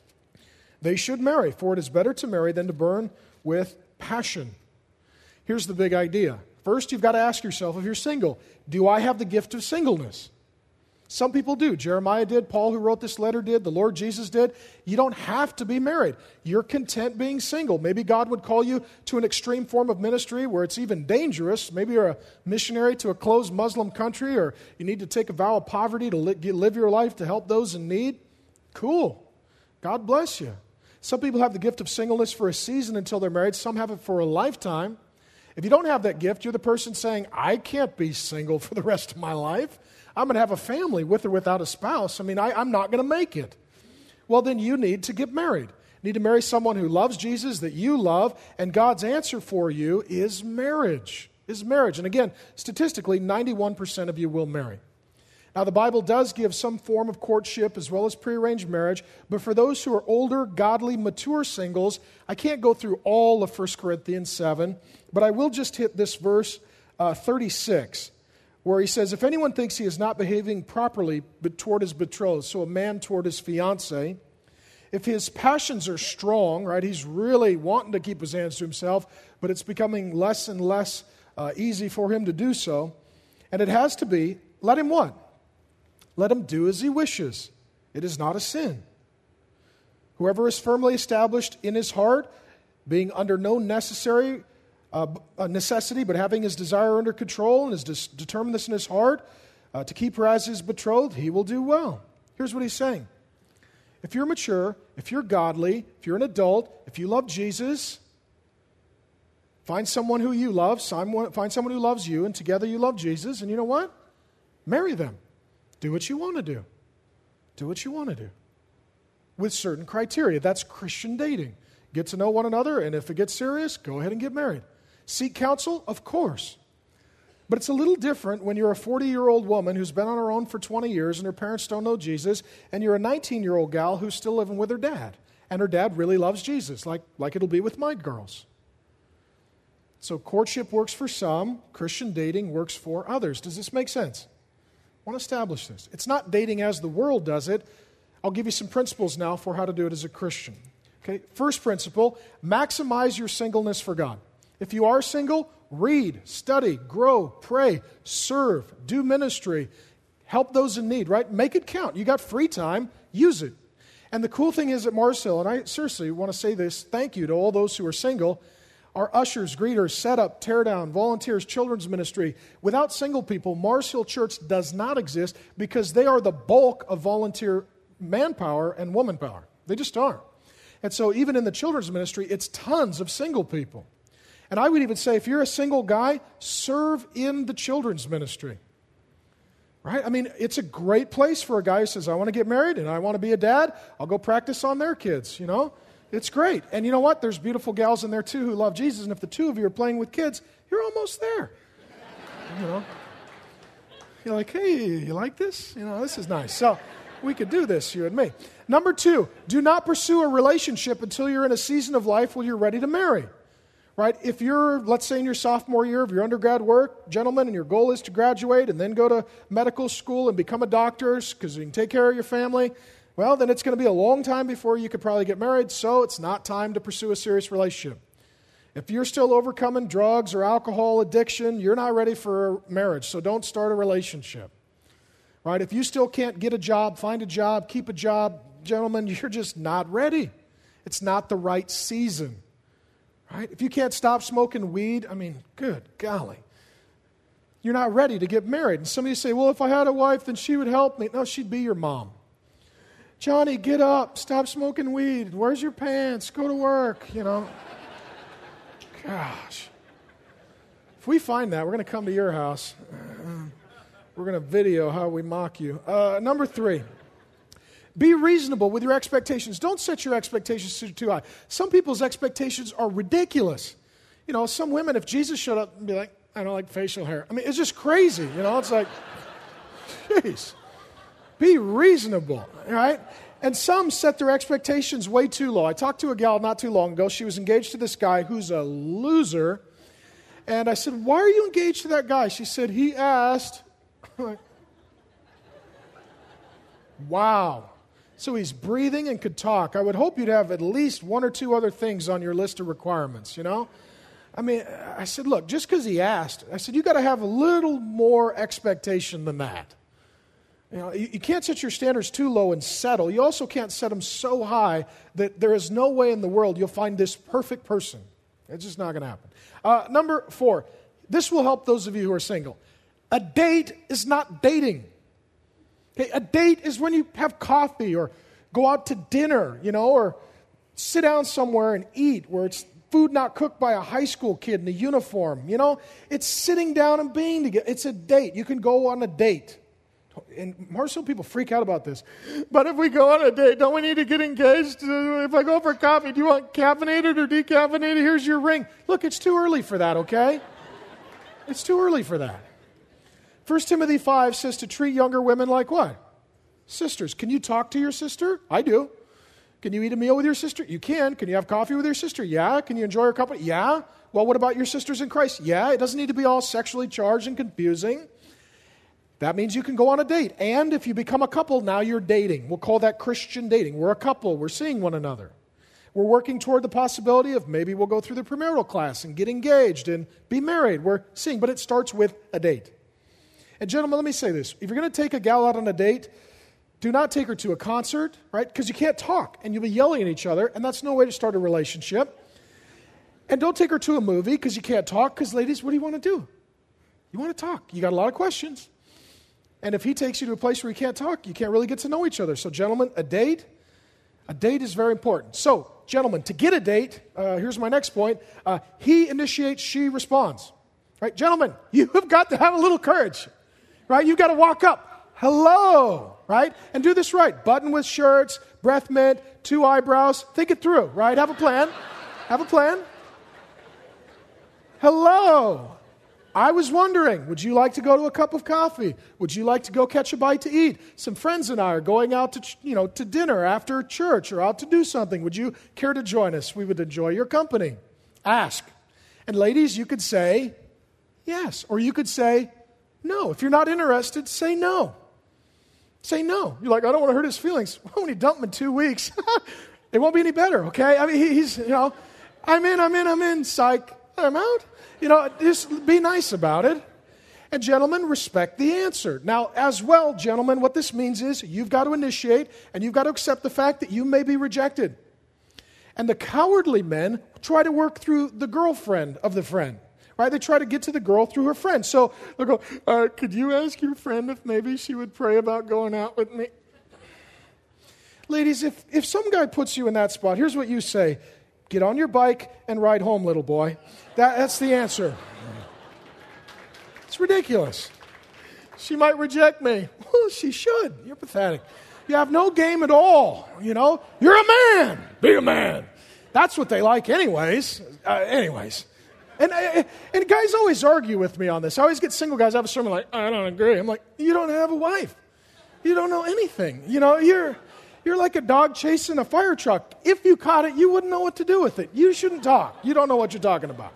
they should marry, for it is better to marry than to burn with passion. Here's the big idea. First, you've got to ask yourself, if you're single, do I have the gift of singleness? Some people do. Jeremiah did. Paul, who wrote this letter, did. The Lord Jesus did. You don't have to be married. You're content being single. Maybe God would call you to an extreme form of ministry where it's even dangerous. Maybe you're a missionary to a closed Muslim country, or you need to take a vow of poverty to live your life to help those in need. Cool. God bless you. Some people have the gift of singleness for a season until they're married. Some have it for a lifetime. If you don't have that gift, you're the person saying, I can't be single for the rest of my life. I'm going to have a family with or without a spouse. I mean, I, I'm not going to make it. Well, then you need to get married. You need to marry someone who loves Jesus, that you love, and God's answer for you is marriage, is marriage. And again, statistically, ninety-one percent of you will marry. Now, the Bible does give some form of courtship as well as prearranged marriage, but for those who are older, godly, mature singles, I can't go through all of First Corinthians seven, but I will just hit this verse uh, thirty-six. Where he says, if anyone thinks he is not behaving properly but toward his betrothed, so a man toward his fiancée, if his passions are strong, right, he's really wanting to keep his hands to himself, but it's becoming less and less uh, easy for him to do so, and it has to be, let him what? Let him do as he wishes. It is not a sin. Whoever is firmly established in his heart, being under no necessary Uh, a necessity, but having his desire under control and his dis- determinedness in his heart uh, to keep her as his betrothed, he will do well. Here's what he's saying. If you're mature, if you're godly, if you're an adult, if you love Jesus, find someone who you love, find someone who loves you, and together you love Jesus, and you know what? Marry them. Do what you want to do. Do what you want to do. With certain criteria. That's Christian dating. Get to know one another, and if it gets serious, go ahead and get married. Seek counsel? Of course. But it's a little different when you're a forty-year-old woman who's been on her own for twenty years and her parents don't know Jesus, and you're a nineteen-year-old gal who's still living with her dad, and her dad really loves Jesus, like, like it'll be with my girls. So courtship works for some, Christian dating works for others. Does this make sense? I want to establish this. It's not dating as the world does it. I'll give you some principles now for how to do it as a Christian. Okay, first principle, maximize your singleness for God. If you are single, read, study, grow, pray, serve, do ministry, help those in need, right? Make it count. You got free time, use it. And the cool thing is at Mars Hill, and I seriously want to say this, thank you to all those who are single, our ushers, greeters, setup, teardown, volunteers, children's ministry. Without single people, Mars Hill Church does not exist because they are the bulk of volunteer manpower and woman power. They just are. And so even in the children's ministry, it's tons of single people. And I would even say if you're a single guy, serve in the children's ministry. Right? I mean, it's a great place for a guy who says, I want to get married and I want to be a dad. I'll go practice on their kids, you know? It's great. And you know what? There's beautiful gals in there too who love Jesus. And if the two of you are playing with kids, you're almost there. You know? You're like, hey, you like this? You know, this is nice. So we could do this, you and me. Number two, do not pursue a relationship until you're in a season of life where you're ready to marry. Right? If you're, let's say in your sophomore year of your undergrad work, gentlemen, and your goal is to graduate and then go to medical school and become a doctor because you can take care of your family, well, then it's going to be a long time before you could probably get married, so it's not time to pursue a serious relationship. If you're still overcoming drugs or alcohol addiction, you're not ready for marriage, so don't start a relationship. Right? If you still can't get a job, find a job, keep a job, gentlemen, you're just not ready. It's not the right season. Right? If you can't stop smoking weed, I mean, good golly. You're not ready to get married. And some of you say, well, if I had a wife, then she would help me. No, she'd be your mom. Johnny, get up. Stop smoking weed. Where's your pants? Go to work, you know. Gosh. If we find that, we're going to come to your house. We're going to video how we mock you. Uh, number three. Be reasonable with your expectations. Don't set your expectations too high. Some people's expectations are ridiculous. You know, some women, if Jesus showed up and be like, I don't like facial hair. I mean, it's just crazy. You know, it's like, jeez. Be reasonable, right? And some set their expectations way too low. I talked to a gal not too long ago. She was engaged to this guy who's a loser. And I said, why are you engaged to that guy? She said, he asked. Wow. So he's breathing and could talk. I would hope you'd have at least one or two other things on your list of requirements, you know? I mean, I said, look, just because he asked, I said, you got to have a little more expectation than that. You know, you, you can't set your standards too low and settle. You also can't set them so high that there is no way in the world you'll find this perfect person. It's just not going to happen. Uh, number four, this will help those of you who are single. A date is not dating. Okay, a date is when you have coffee or go out to dinner, you know, or sit down somewhere and eat where it's food not cooked by a high school kid in a uniform, you know. It's sitting down and being together. It's a date. You can go on a date. And Mars Hill people freak out about this. But if we go on a date, don't we need to get engaged? If I go for coffee, do you want caffeinated or decaffeinated? Here's your ring. Look, it's too early for that, okay? It's too early for that. First Timothy five says to treat younger women like what? Sisters. Can you talk to your sister? I do. Can you eat a meal with your sister? You can. Can you have coffee with your sister? Yeah. Can you enjoy her company? Yeah. Well, what about your sisters in Christ? Yeah. It doesn't need to be all sexually charged and confusing. That means you can go on a date. And if you become a couple, now you're dating. We'll call that Christian dating. We're a couple. We're seeing one another. We're working toward the possibility of maybe we'll go through the premarital class and get engaged and be married. We're seeing, but it starts with a date. And gentlemen, let me say this. If you're going to take a gal out on a date, do not take her to a concert, right? Because you can't talk, and you'll be yelling at each other, and that's no way to start a relationship. And don't take her to a movie because you can't talk, because ladies, what do you want to do? You want to talk. You got a lot of questions. And if he takes you to a place where you can't talk, you can't really get to know each other. So gentlemen, a date, a date is very important. So gentlemen, to get a date, uh, here's my next point. Uh, he initiates, she responds. Right? Gentlemen, you have got to have a little courage. Right? You've got to walk up. Hello. Right? And do this right. Button with shirts, breath mint, two eyebrows. Think it through. Right? Have a plan. Have a plan. Hello. I was wondering, would you like to go to a cup of coffee? Would you like to go catch a bite to eat? Some friends and I are going out to, you know, to dinner after church or out to do something. Would you care to join us? We would enjoy your company. Ask. And ladies, you could say yes, or you could say no. If you're not interested, say no. Say no. You're like, I don't want to hurt his feelings. Well, when you dump him in two weeks, it won't be any better, okay? I mean, he's, you know, I'm in, I'm in, I'm in, psych, I'm out. You know, just be nice about it. And gentlemen, respect the answer. Now, as well, gentlemen, what this means is you've got to initiate and you've got to accept the fact that you may be rejected. And the cowardly men try to work through the girlfriend of the friend, right? They try to get to the girl through her friend. So they'll go, uh, could you ask your friend if maybe she would pray about going out with me? Ladies, if, if some guy puts you in that spot, here's what you say. Get on your bike and ride home, little boy. That, that's the answer. It's ridiculous. She might reject me. Well, she should. You're pathetic. You have no game at all, you know. You're a man. Be a man. That's what they like anyways. Uh, anyways. And, uh, and guys always argue with me on this. I always get single guys. I have a sermon like, I don't agree. I'm like, you don't have a wife. You don't know anything. You know, you're you're like a dog chasing a fire truck. If you caught it, you wouldn't know what to do with it. You shouldn't talk. You don't know what you're talking about.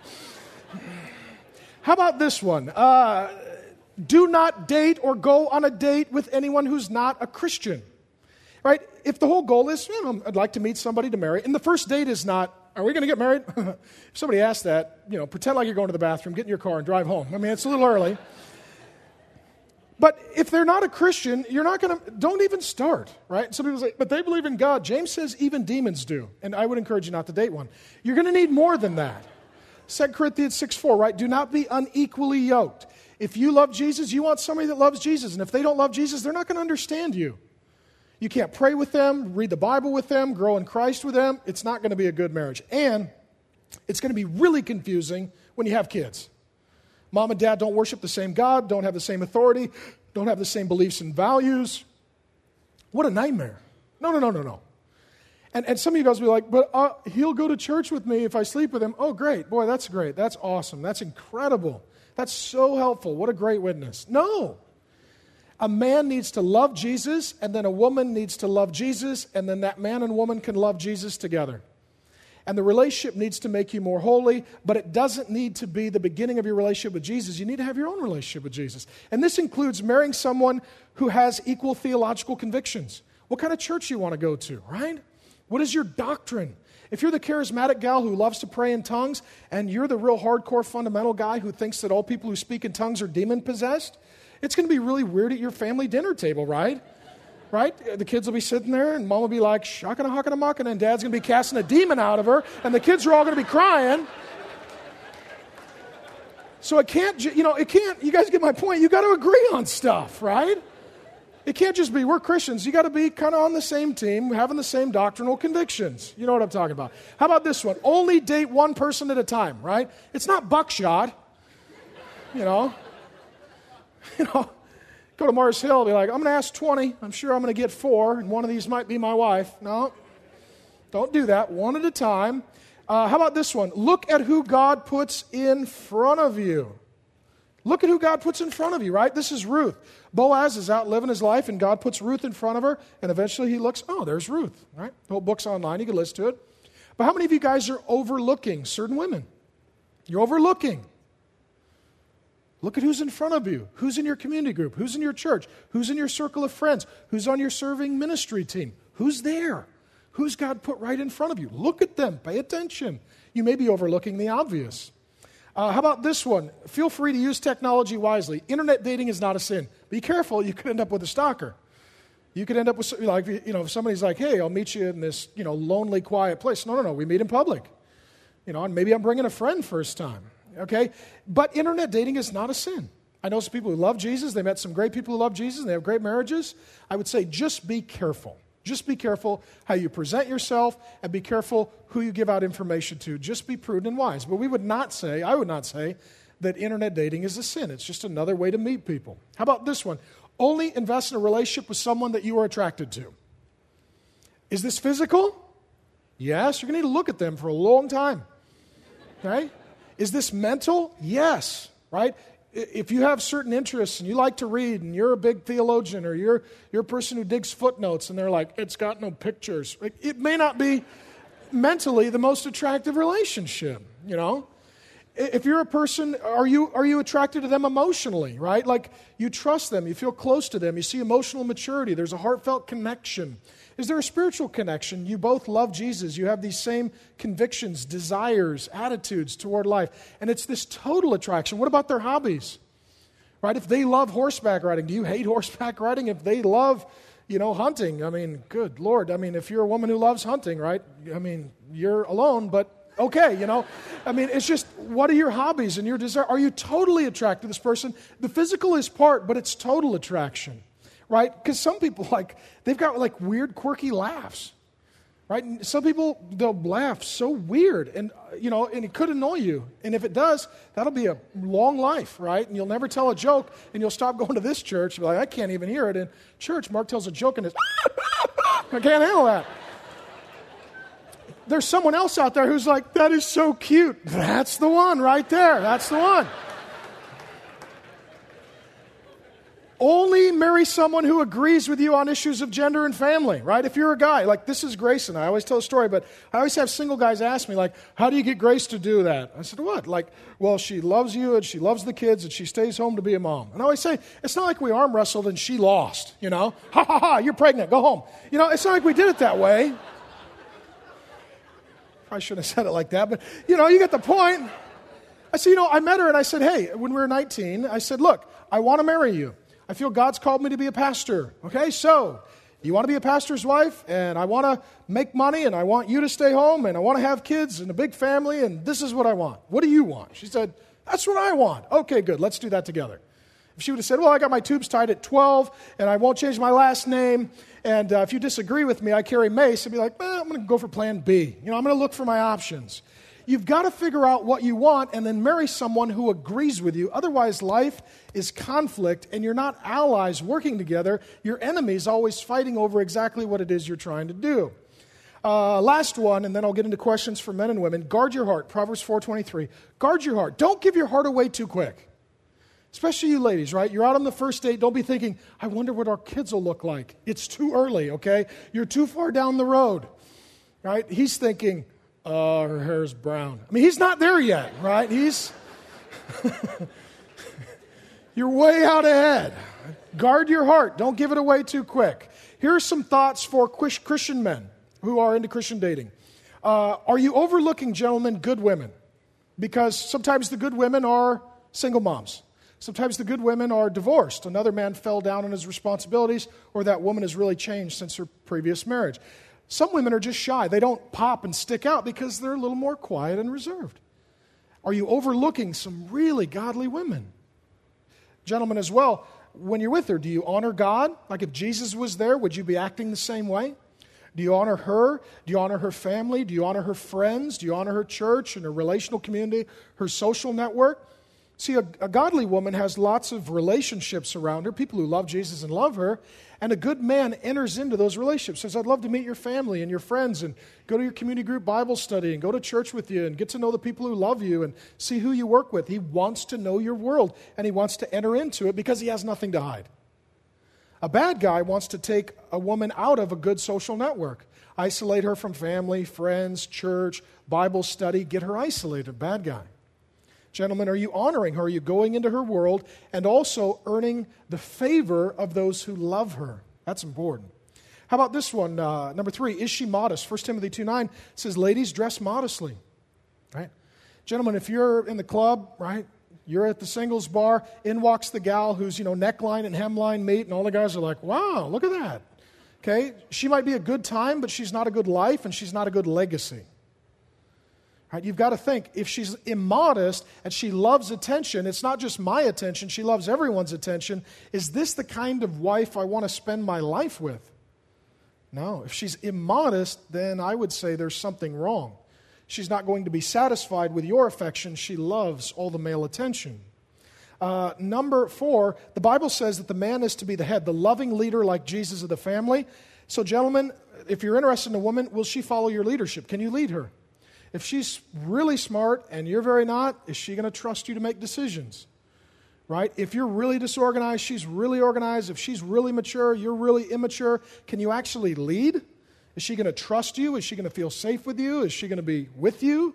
How about this one? Uh, do not date or go on a date with anyone who's not a Christian. Right? If the whole goal is, you know, I'd like to meet somebody to marry, and the first date is not, are we going to get married? If somebody asks that, you know, pretend like you're going to the bathroom, get in your car and drive home. I mean, it's a little early. But if they're not a Christian, you're not going to, don't even start, right? Some people say, but they believe in God. James says even demons do, and I would encourage you not to date one. You're going to need more than that. Second Corinthians six four, right? Do not be unequally yoked. If you love Jesus, you want somebody that loves Jesus, and if they don't love Jesus, they're not going to understand you. You can't pray with them, read the Bible with them, grow in Christ with them. It's not going to be a good marriage. And it's going to be really confusing when you have kids. Mom and dad don't worship the same God, don't have the same authority, don't have the same beliefs and values. What a nightmare. No, no, no, no, no. And, and some of you guys will be like, but uh, he'll go to church with me if I sleep with him. Oh, great. Boy, that's great. That's awesome. That's incredible. That's so helpful. What a great witness. No. A man needs to love Jesus, and then a woman needs to love Jesus, and then that man and woman can love Jesus together. And the relationship needs to make you more holy, but it doesn't need to be the beginning of your relationship with Jesus. You need to have your own relationship with Jesus. And this includes marrying someone who has equal theological convictions. What kind of church you want to go to, right? What is your doctrine? If you're the charismatic gal who loves to pray in tongues, and you're the real hardcore fundamental guy who thinks that all people who speak in tongues are demon-possessed, it's going to be really weird at your family dinner table, right? Right? The kids will be sitting there, and mom will be like, shocking, hocking, mocking, and dad's going to be casting a demon out of her, and the kids are all going to be crying. So it can't, you know, it can't, you guys get my point. You got to agree on stuff, right? It can't just be, we're Christians. You got to be kind of on the same team, having the same doctrinal convictions. You know what I'm talking about. How about this one? Only date one person at a time, right? It's not buckshot, you know. You know, go to Mars Hill, be like, I'm going to ask twenty. I'm sure I'm going to get four, and one of these might be my wife. No, don't do that. One at a time. Uh, how about this one? Look at who God puts in front of you. Look at who God puts in front of you, right? This is Ruth. Boaz is out living his life, and God puts Ruth in front of her, and eventually he looks, oh, there's Ruth, right? The whole book's online. You can listen to it. But how many of you guys are overlooking certain women? You're overlooking. Look at who's in front of you, who's in your community group, who's in your church, who's in your circle of friends, who's on your serving ministry team, who's there, who's God put right in front of you. Look at them, pay attention. You may be overlooking the obvious. Uh, how about this one? Feel free to use technology wisely. Internet dating is not a sin. Be careful, you could end up with a stalker. You could end up with, like, you know, if somebody's like, hey, I'll meet you in this, you know, lonely, quiet place. No, no, no, we meet in public. You know, and maybe I'm bringing a friend first time. Okay? But internet dating is not a sin. I know some people who love Jesus. They met some great people who love Jesus, and they have great marriages. I would say just be careful. Just be careful how you present yourself, and be careful who you give out information to. Just be prudent and wise. But we would not say, I would not say, that internet dating is a sin. It's just another way to meet people. How about this one? Only invest in a relationship with someone that you are attracted to. Is this physical? Yes. You're going to need to look at them for a long time. Okay? Is this mental? Yes, right? If you have certain interests and you like to read and you're a big theologian or you're, you're a person who digs footnotes and they're like, it's got no pictures. It may not be mentally the most attractive relationship, you know? If you're a person, are you are you attracted to them emotionally, right? Like you trust them, you feel close to them, you see emotional maturity, there's a heartfelt connection. Is there a spiritual connection? You both love Jesus, you have these same convictions, desires, attitudes toward life, and it's this total attraction. What about their hobbies? Right? If they love horseback riding, do you hate horseback riding? If they love, you know, hunting, I mean, good Lord, I mean, if you're a woman who loves hunting, right? I mean, you're alone, but okay, you know, I mean, it's just, what are your hobbies and your desire? Are you totally attracted to this person? The physical is part, but it's total attraction, right? Because some people, like, they've got, like, weird, quirky laughs, right? And some people, they'll laugh so weird, and, you know, and it could annoy you. And if it does, that'll be a long life, right? And you'll never tell a joke, and you'll stop going to this church. You'll be like, I can't even hear it. In church, Mark tells a joke, and it's, I can't handle that. There's someone else out there who's like, that is so cute. That's the one right there. That's the one. Only marry someone who agrees with you on issues of gender and family, right? If you're a guy, like this is Grace and I, I always tell a story, but I always have single guys ask me, like, how do you get Grace to do that? I said, what? Like, well, she loves you and she loves the kids and she stays home to be a mom. And I always say, it's not like we arm wrestled and she lost, you know? Ha, ha, ha, you're pregnant, go home. You know, it's not like we did it that way. I shouldn't have said it like that, but, you know, you get the point. I said, you know, I met her and I said, hey, when we were nineteen, I said, look, I want to marry you. I feel God's called me to be a pastor. Okay, so you want to be a pastor's wife, and I want to make money, and I want you to stay home, and I want to have kids and a big family, and this is what I want. What do you want? She said, that's what I want. Okay, good, let's do that together. If she would have said, well, I got my tubes tied at twelve, and I won't change my last name, and uh, if you disagree with me, I carry mace, I'd be like, well, I'm going to go for plan B. You know, I'm going to look for my options. You've got to figure out what you want and then marry someone who agrees with you. Otherwise, life is conflict, and you're not allies working together. You're enemies always fighting over exactly what it is you're trying to do. Uh, last one, and then I'll get into questions for men and women. Guard your heart, Proverbs four twenty-three. Guard your heart. Don't give your heart away too quick. Especially you ladies, right? You're out on the first date. Don't be thinking, I wonder what our kids will look like. It's too early, okay? You're too far down the road, right? He's thinking, oh, her hair's brown. I mean, he's not there yet, right? He's, you're way out ahead. Guard your heart. Don't give it away too quick. Here are some thoughts for Christian men who are into Christian dating. Uh, are you overlooking, gentlemen, good women? Because sometimes the good women are single moms. Sometimes the good women are divorced. Another man fell down on his responsibilities, or that woman has really changed since her previous marriage. Some women are just shy. They don't pop and stick out because they're a little more quiet and reserved. Are you overlooking some really godly women? Gentlemen as well, when you're with her, do you honor God? Like if Jesus was there, would you be acting the same way? Do you honor her? Do you honor her family? Do you honor her friends? Do you honor her church and her relational community, her social network? See, a, a godly woman has lots of relationships around her, people who love Jesus and love her, and a good man enters into those relationships. Says, I'd love to meet your family and your friends and go to your community group Bible study and go to church with you and get to know the people who love you and see who you work with. He wants to know your world, and he wants to enter into it because he has nothing to hide. A bad guy wants to take a woman out of a good social network, isolate her from family, friends, church, Bible study, get her isolated. Bad guy. Gentlemen, are you honoring her? Are you going into her world and also earning the favor of those who love her? That's important. How about this one? Uh, number three, is she modest? First Timothy two nine says, ladies, dress modestly. Right? Gentlemen, if you're in the club, right, you're at the singles bar, in walks the gal who's, you know, neckline and hemline meet, and all the guys are like, wow, look at that. Okay? She might be a good time, but she's not a good life, and she's not a good legacy. Right, you've got to think, if she's immodest and she loves attention, it's not just my attention, she loves everyone's attention. Is this the kind of wife I want to spend my life with? No. If she's immodest, then I would say there's something wrong. She's not going to be satisfied with your affection. She loves all the male attention. Uh, number four, the Bible says that the man is to be the head, the loving leader like Jesus of the family. So gentlemen, if you're interested in a woman, will she follow your leadership? Can you lead her? If she's really smart and you're very not, is she going to trust you to make decisions? Right? If you're really disorganized, she's really organized. If she's really mature, you're really immature. Can you actually lead? Is she going to trust you? Is she going to feel safe with you? Is she going to be with you?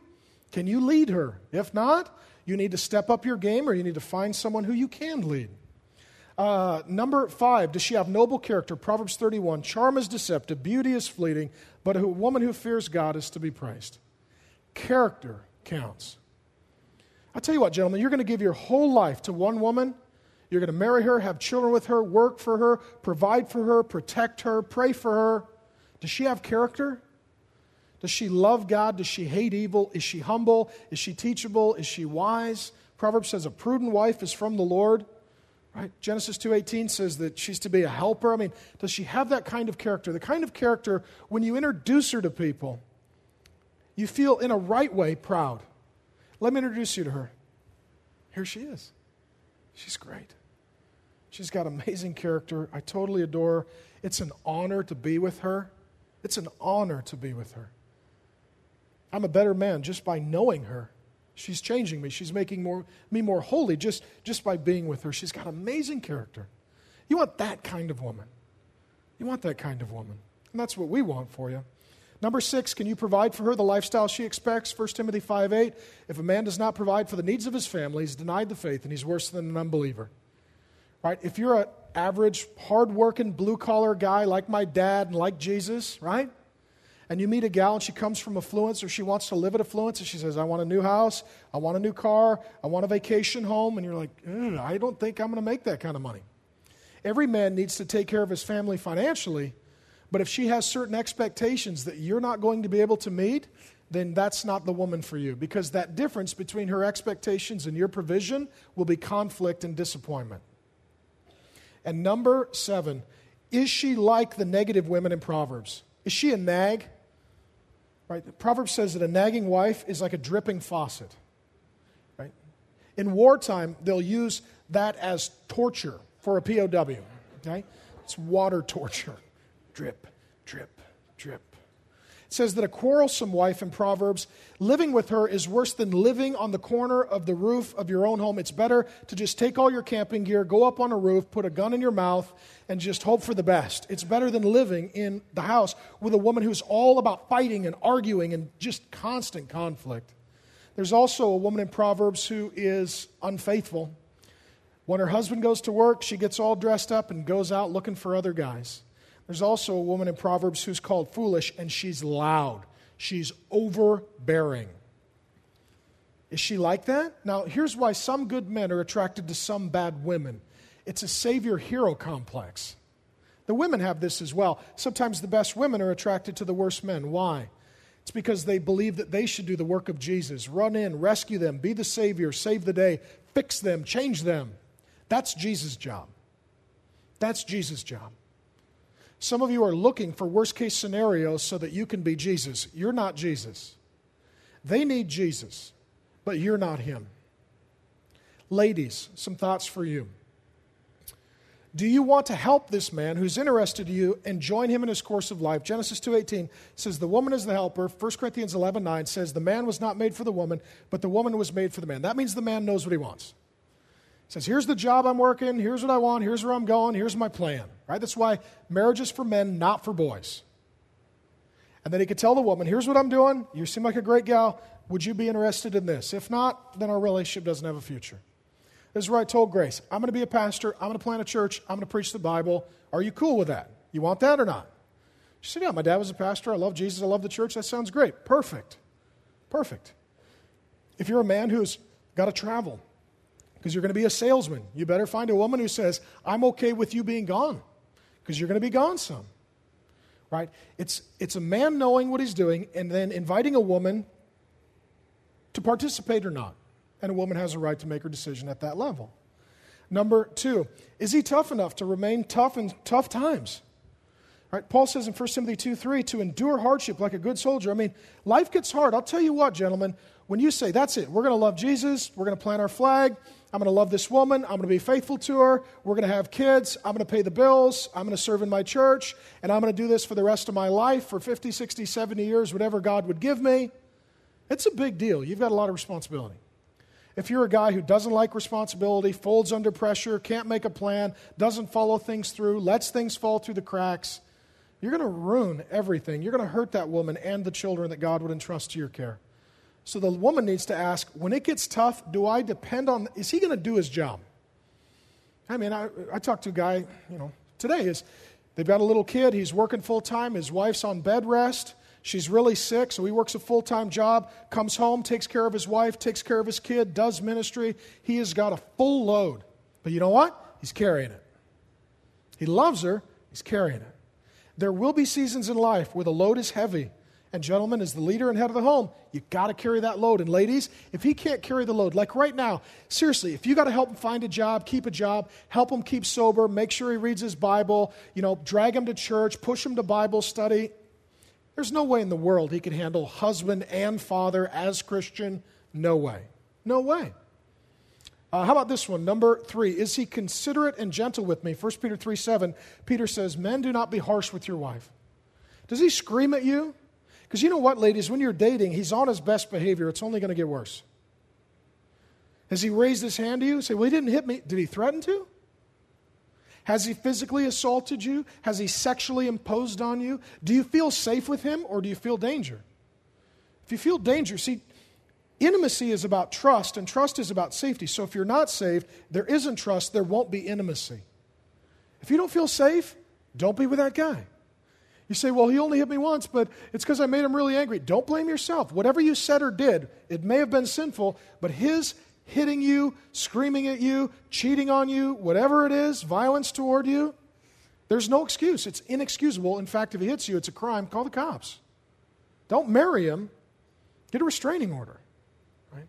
Can you lead her? If not, you need to step up your game or you need to find someone who you can lead. Uh, number five, does she have noble character? Proverbs thirty-one, charm is deceptive, beauty is fleeting, but a woman who fears God is to be praised. Character counts. I tell you what, gentlemen, you're going to give your whole life to one woman. You're going to marry her, have children with her, work for her, provide for her, protect her, pray for her. Does she have character? Does she love God? Does she hate evil? Is she humble? Is she teachable? Is she wise? Proverbs says a prudent wife is from the Lord. Right? Genesis two eighteen says that she's to be a helper. I mean, does she have that kind of character? The kind of character when you introduce her to people, you feel in a right way proud. Let me introduce you to her. Here she is. She's great. She's got amazing character. I totally adore her. It's an honor to be with her. It's an honor to be with her. I'm a better man just by knowing her. She's changing me. She's making more, me more holy just, just by being with her. She's got amazing character. You want that kind of woman. You want that kind of woman. And that's what we want for you. Number six, can you provide for her the lifestyle she expects? First Timothy five eight, if a man does not provide for the needs of his family, he's denied the faith and he's worse than an unbeliever. Right? If you're an average, hard-working, blue-collar guy like my dad and like Jesus, right? And you meet a gal and she comes from affluence or she wants to live at affluence and she says, I want a new house, I want a new car, I want a vacation home. And you're like, I don't think I'm going to make that kind of money. Every man needs to take care of his family financially, but if she has certain expectations that you're not going to be able to meet, then that's not the woman for you, because that difference between her expectations and your provision will be conflict and disappointment. And number seven, is she like the negative women in Proverbs? Is she a nag? Right? The Proverbs says that a nagging wife is like a dripping faucet. Right? In wartime, they'll use that as torture for a P O W. Okay? It's water torture. Drip, drip, drip. It says that a quarrelsome wife in Proverbs, living with her is worse than living on the corner of the roof of your own home. It's better to just take all your camping gear, go up on a roof, put a gun in your mouth, and just hope for the best. It's better than living in the house with a woman who's all about fighting and arguing and just constant conflict. There's also a woman in Proverbs who is unfaithful. When her husband goes to work, she gets all dressed up and goes out looking for other guys. There's also a woman in Proverbs who's called foolish, and she's loud. She's overbearing. Is she like that? Now, here's why some good men are attracted to some bad women. It's a savior-hero complex. The women have this as well. Sometimes the best women are attracted to the worst men. Why? It's because they believe that they should do the work of Jesus. Run in, rescue them, be the savior, save the day, fix them, change them. That's Jesus' job. That's Jesus' job. Some of you are looking for worst-case scenarios so that you can be Jesus. You're not Jesus. They need Jesus, but you're not him. Ladies, some thoughts for you. Do you want to help this man who's interested in you and join him in his course of life? Genesis two eighteen says the woman is the helper. First Corinthians eleven nine says the man was not made for the woman, but the woman was made for the man. That means the man knows what he wants. He says, here's the job I'm working, here's what I want, here's where I'm going, here's my plan. Right? That's why marriage is for men, not for boys. And then he could tell the woman, here's what I'm doing, you seem like a great gal, would you be interested in this? If not, then our relationship doesn't have a future. This is where I told Grace, I'm going to be a pastor, I'm going to plant a church, I'm going to preach the Bible. Are you cool with that? You want that or not? She said, yeah, my dad was a pastor, I love Jesus, I love the church, that sounds great. Perfect. Perfect. If you're a man who's got to travel, because you're going to be a salesman, you better find a woman who says, I'm okay with you being gone, because you're going to be gone some. Right? It's, it's a man knowing what he's doing and then inviting a woman to participate or not. And a woman has a right to make her decision at that level. Number two, is he tough enough to remain tough in tough times? Right? Paul says in First Timothy two three, to endure hardship like a good soldier. I mean, life gets hard. I'll tell you what, gentlemen, when you say, that's it, we're going to love Jesus, we're going to plant our flag, I'm going to love this woman, I'm going to be faithful to her, we're going to have kids, I'm going to pay the bills, I'm going to serve in my church, and I'm going to do this for the rest of my life, for fifty, sixty, seventy years, whatever God would give me. It's a big deal. You've got a lot of responsibility. If you're a guy who doesn't like responsibility, folds under pressure, can't make a plan, doesn't follow things through, lets things fall through the cracks, you're going to ruin everything. You're going to hurt that woman and the children that God would entrust to your care. So the woman needs to ask, when it gets tough, do I depend on, is he going to do his job? I mean, I, I talked to a guy, you know, today. Is they've got a little kid. He's working full-time. His wife's on bed rest. She's really sick, so he works a full-time job, comes home, takes care of his wife, takes care of his kid, does ministry. He has got a full load. But you know what? He's carrying it. He loves her. He's carrying it. There will be seasons in life where the load is heavy. And gentlemen, as the leader and head of the home, you got to carry that load. And ladies, if he can't carry the load, like right now, seriously, if you got to help him find a job, keep a job, help him keep sober, make sure he reads his Bible, you know, drag him to church, push him to Bible study, there's no way in the world he can handle husband and father as Christian. No way. No way. Uh, how about this one? Number three, is he considerate and gentle with me? First Peter three seven, Peter says, men, do not be harsh with your wife. Does he scream at you? Because you know what, ladies, when you're dating, he's on his best behavior. It's only going to get worse. Has he raised his hand to you? Say, well, he didn't hit me. Did he threaten to? Has he physically assaulted you? Has he sexually imposed on you? Do you feel safe with him, or do you feel danger? If you feel danger, see, intimacy is about trust, and trust is about safety. So if you're not saved, there isn't trust, there won't be intimacy. If you don't feel safe, don't be with that guy. You say, well, he only hit me once, but it's because I made him really angry. Don't blame yourself. Whatever you said or did, it may have been sinful, but his hitting you, screaming at you, cheating on you, whatever it is, violence toward you, there's no excuse. It's inexcusable. In fact, if he hits you, it's a crime. Call the cops. Don't marry him. Get a restraining order. Right?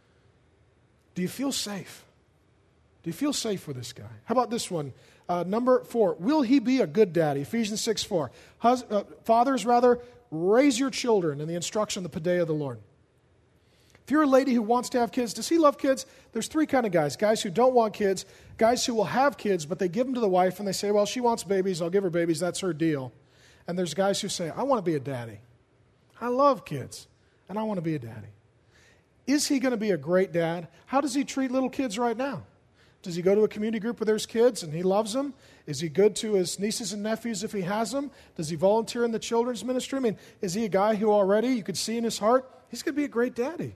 Do you feel safe? Do you feel safe with this guy? How about this one? Uh, number four, will he be a good daddy? Ephesians six four. Hus- uh, fathers, rather, raise your children in the instruction of the Paideia of the Lord. If you're a lady who wants to have kids, does he love kids? There's three kind of guys. Guys who don't want kids, guys who will have kids, but they give them to the wife and they say, well, she wants babies, I'll give her babies, that's her deal. And there's guys who say, I want to be a daddy. I love kids, and I want to be a daddy. Is he going to be a great dad? How does he treat little kids right now? Does he go to a community group where there's kids and he loves them? Is he good to his nieces and nephews if he has them? Does he volunteer in the children's ministry? I mean, is he a guy who already, you could see in his heart, he's going to be a great daddy?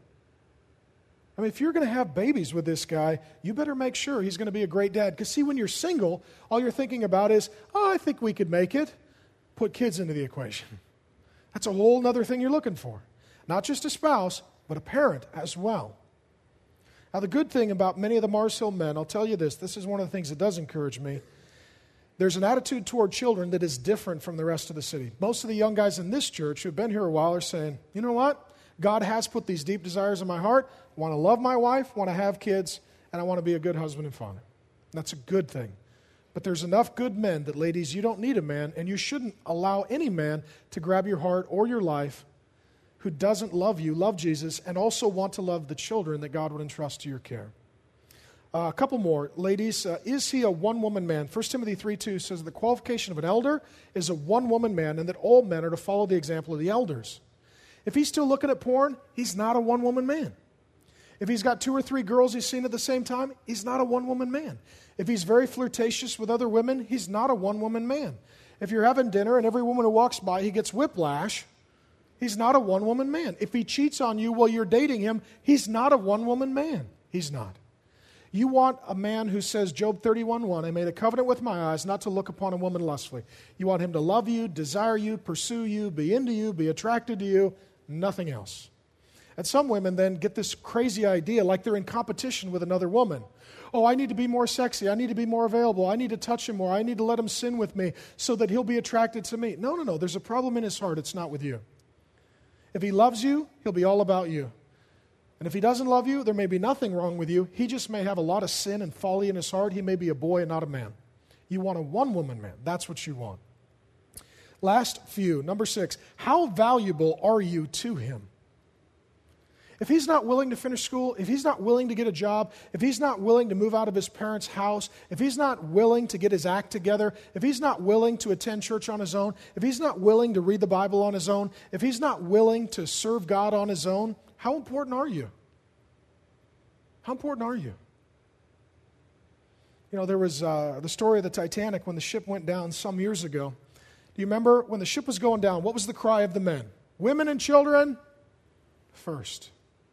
I mean, if you're going to have babies with this guy, you better make sure he's going to be a great dad. Because see, when you're single, all you're thinking about is, oh, I think we could make it. Put kids into the equation. That's a whole other thing you're looking for. Not just a spouse, but a parent as well. Now, the good thing about many of the Mars Hill men, I'll tell you this, this is one of the things that does encourage me. There's an attitude toward children that is different from the rest of the city. Most of the young guys in this church who've been here a while are saying, you know what? God has put these deep desires in my heart. I want to love my wife, want to have kids, and I want to be a good husband and father. That's a good thing. But there's enough good men that, ladies, you don't need a man, and you shouldn't allow any man to grab your heart or your life who doesn't love you, love Jesus, and also want to love the children that God would entrust to your care. Uh, a couple more. Ladies, uh, is he a one-woman man? First Timothy three two says the qualification of an elder is a one-woman man, and that all men are to follow the example of the elders. If he's still looking at porn, he's not a one-woman man. If he's got two or three girls he's seen at the same time, he's not a one-woman man. If he's very flirtatious with other women, he's not a one-woman man. If you're having dinner and every woman who walks by, he gets whiplash, he's not a one-woman man. If he cheats on you while you're dating him, he's not a one-woman man. He's not. You want a man who says, Job thirty-one one, I made a covenant with my eyes not to look upon a woman lustfully. You want him to love you, desire you, pursue you, be into you, be attracted to you, nothing else. And some women then get this crazy idea like they're in competition with another woman. Oh, I need to be more sexy. I need to be more available. I need to touch him more. I need to let him sin with me so that he'll be attracted to me. No, no, no. There's a problem in his heart. It's not with you. If he loves you, he'll be all about you. And if he doesn't love you, there may be nothing wrong with you. He just may have a lot of sin and folly in his heart. He may be a boy and not a man. You want a one-woman man. That's what you want. Last few. Number six. How valuable are you to him? If he's not willing to finish school, if he's not willing to get a job, if he's not willing to move out of his parents' house, if he's not willing to get his act together, if he's not willing to attend church on his own, if he's not willing to read the Bible on his own, if he's not willing to serve God on his own, how important are you? How important are you? You know, there was uh, the story of the Titanic when the ship went down some years ago. Do you remember when the ship was going down, what was the cry of the men? Women and children first.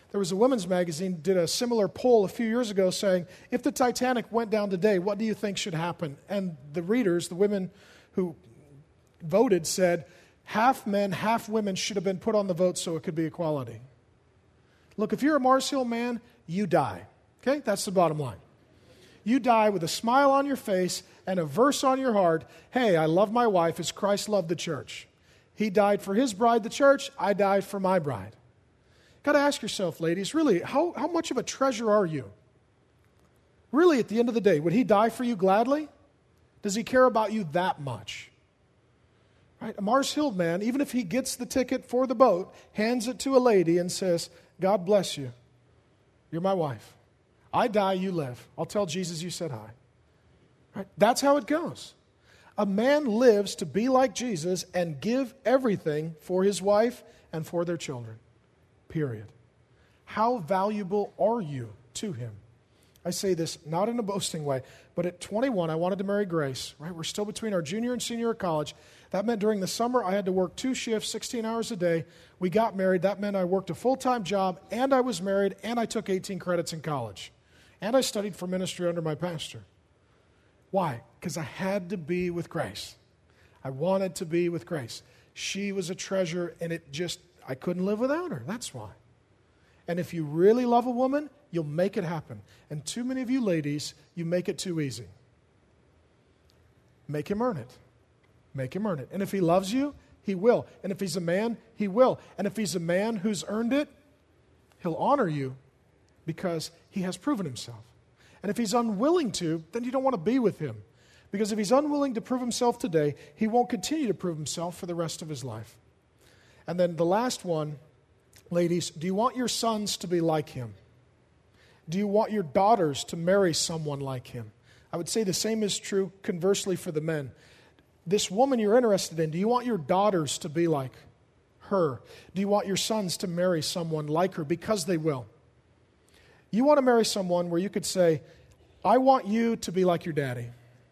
There was a women's magazine did a similar poll a few years ago saying, if the Titanic went down today, what do you think should happen? And the readers, the women who voted, said half men, half women should have been put on the vote so it could be equality. Look, if you're a Mars Hill man, you die. Okay? That's the bottom line. You die with a smile on your face and a verse on your heart. Hey, I love my wife as Christ loved the church. He died for his bride, the church. I died for my bride. Got to ask yourself, ladies, really, how, how much of a treasure are you? Really, at the end of the day, would he die for you gladly? Does he care about you that much? Right? A Mars Hill man, even if he gets the ticket for the boat, hands it to a lady and says, God bless you. You're my wife. I die, you live. I'll tell Jesus you said hi. Right? That's how it goes. A man lives to be like Jesus and give everything for his wife and for their children. Period. How valuable are you to him? I say this not in a boasting way, but at twenty-one, I wanted to marry Grace. Right? We're still between our junior and senior year of college. That meant during the summer, I had to work two shifts, sixteen hours a day. We got married. That meant I worked a full-time job, and I was married, and I took eighteen credits in college. And I studied for ministry under my pastor. Why? Because I had to be with Grace. I wanted to be with Grace. She was a treasure, and it just, I couldn't live without her. That's why. And if you really love a woman, you'll make it happen. And too many of you ladies, you make it too easy. Make him earn it. Make him earn it. And if he loves you, he will. And if he's a man, he will. And if he's a man who's earned it, he'll honor you because he has proven himself. And if he's unwilling to, then you don't want to be with him. Because if he's unwilling to prove himself today, he won't continue to prove himself for the rest of his life. And then the last one, ladies, do you want your sons to be like him? Do you want your daughters to marry someone like him? I would say the same is true conversely for the men. This woman you're interested in, do you want your daughters to be like her? Do you want your sons to marry someone like her? Because they will. You want to marry someone where you could say, I want you to be like your daddy.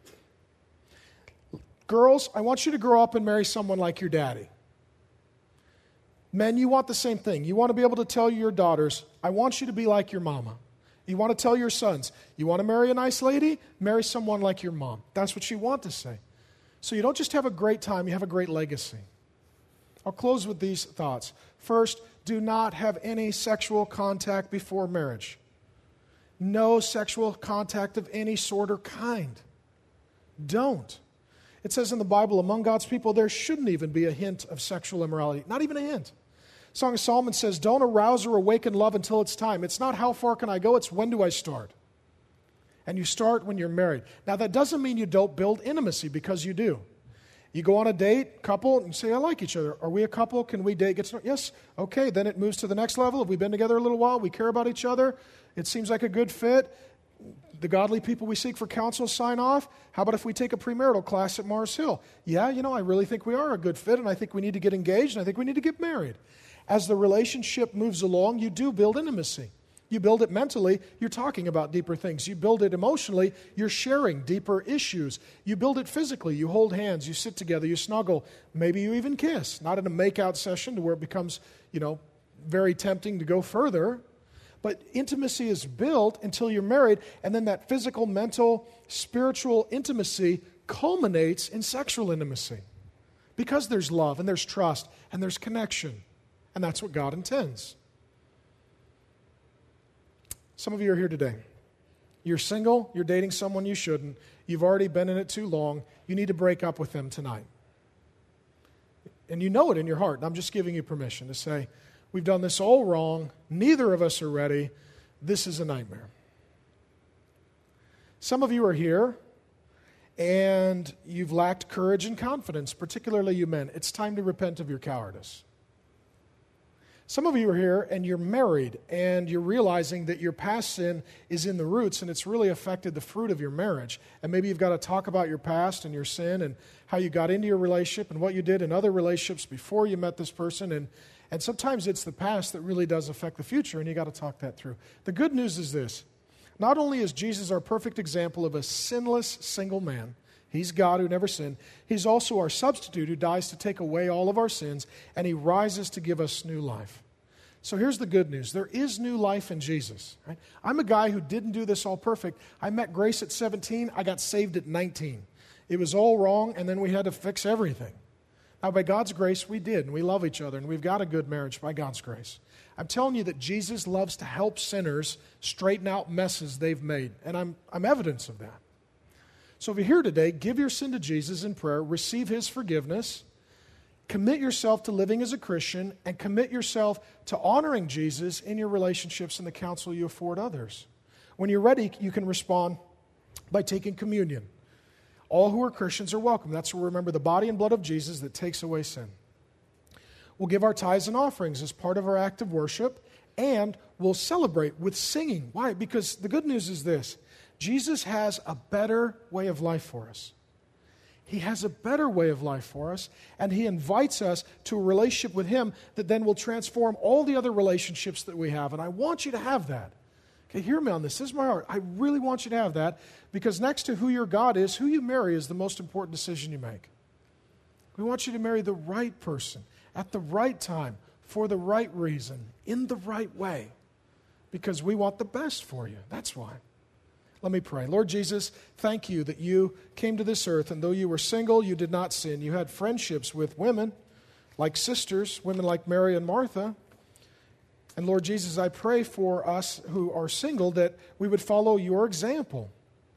Girls, I want you to grow up and marry someone like your daddy. Men, you want the same thing. You want to be able to tell your daughters, I want you to be like your mama. You want to tell your sons, you want to marry a nice lady? Marry someone like your mom. That's what you want to say. So you don't just have a great time, you have a great legacy. I'll close with these thoughts. First, do not have any sexual contact before marriage. No sexual contact of any sort or kind. Don't. It says in the Bible, among God's people, there shouldn't even be a hint of sexual immorality. Not even a hint. Song of Solomon says, don't arouse or awaken love until it's time. It's not how far can I go, it's when do I start. And you start when you're married. Now, that doesn't mean you don't build intimacy, because you do. You go on a date, couple, and say, I like each other. Are we a couple? Can we date? Get to know? Yes. Okay, then it moves to the next level. Have we been together a little while? We care about each other. It seems like a good fit. The godly people we seek for counsel sign off. How about if we take a premarital class at Mars Hill? Yeah, you know, I really think we are a good fit, and I think we need to get engaged, and I think we need to get married. As the relationship moves along, you do build intimacy. You build it mentally, you're talking about deeper things. You build it emotionally, you're sharing deeper issues. You build it physically, you hold hands, you sit together, you snuggle, maybe you even kiss. Not in a make-out session to where it becomes, you know, very tempting to go further. But intimacy is built until you're married, and then that physical, mental, spiritual intimacy culminates in sexual intimacy. Because there's love, and there's trust, and there's connection. And that's what God intends. Some of you are here today. You're single, you're dating someone you shouldn't, you've already been in it too long, you need to break up with them tonight. And you know it in your heart, and I'm just giving you permission to say, we've done this all wrong, neither of us are ready, this is a nightmare. Some of you are here, and you've lacked courage and confidence, particularly you men. It's time to repent of your cowardice. Some of you are here and you're married and you're realizing that your past sin is in the roots and it's really affected the fruit of your marriage. And maybe you've got to talk about your past and your sin and how you got into your relationship and what you did in other relationships before you met this person. And, and sometimes it's the past that really does affect the future, and you got to talk that through. The good news is this. Not only is Jesus our perfect example of a sinless single man, He's God who never sinned. He's also our substitute who dies to take away all of our sins, and He rises to give us new life. So here's the good news. There is new life in Jesus. Right? I'm a guy who didn't do this all perfect. I met Grace at seventeen. I got saved at nineteen. It was all wrong, and then we had to fix everything. Now, by God's grace, we did, and we love each other, and we've got a good marriage by God's grace. I'm telling you that Jesus loves to help sinners straighten out messes they've made, and I'm, I'm evidence of that. So if you're here today, give your sin to Jesus in prayer, receive His forgiveness, commit yourself to living as a Christian, and commit yourself to honoring Jesus in your relationships and the counsel you afford others. When you're ready, you can respond by taking communion. All who are Christians are welcome. That's where we remember the body and blood of Jesus that takes away sin. We'll give our tithes and offerings as part of our act of worship, and we'll celebrate with singing. Why? Because the good news is this. Jesus has a better way of life for us. He has a better way of life for us, and He invites us to a relationship with Him that then will transform all the other relationships that we have. And I want you to have that. Okay, hear me on this. This is my heart. I really want you to have that, because next to who your God is, who you marry is the most important decision you make. We want you to marry the right person at the right time, for the right reason, in the right way, because we want the best for you. That's why. Let me pray. Lord Jesus, thank you that you came to this earth, and though you were single, you did not sin. You had friendships with women like sisters, women like Mary and Martha. And Lord Jesus, I pray for us who are single that we would follow your example.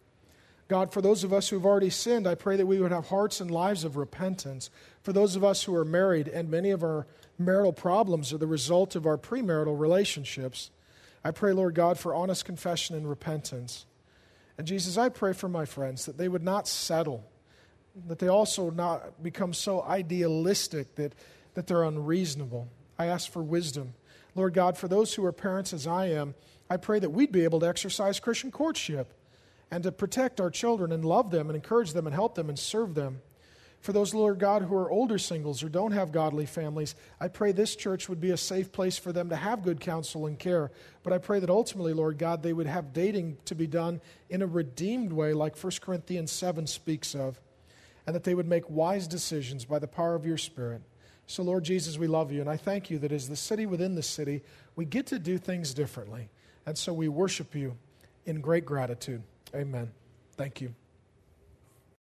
God, for those of us who have already sinned, I pray that we would have hearts and lives of repentance. For those of us who are married, and many of our marital problems are the result of our premarital relationships, I pray, Lord God, for honest confession and repentance. And Jesus, I pray for my friends that they would not settle, that they also not become so idealistic that, that they're unreasonable. I ask for wisdom. Lord God, for those who are parents as I am, I pray that we'd be able to exercise Christian courtship and to protect our children and love them and encourage them and help them and serve them. For those, Lord God, who are older singles or don't have godly families, I pray this church would be a safe place for them to have good counsel and care. But I pray that ultimately, Lord God, they would have dating to be done in a redeemed way like First Corinthians seven speaks of, and that they would make wise decisions by the power of your Spirit. So, Lord Jesus, we love you, and I thank you that as the city within the city, we get to do things differently. And so we worship you in great gratitude. Amen. Thank you.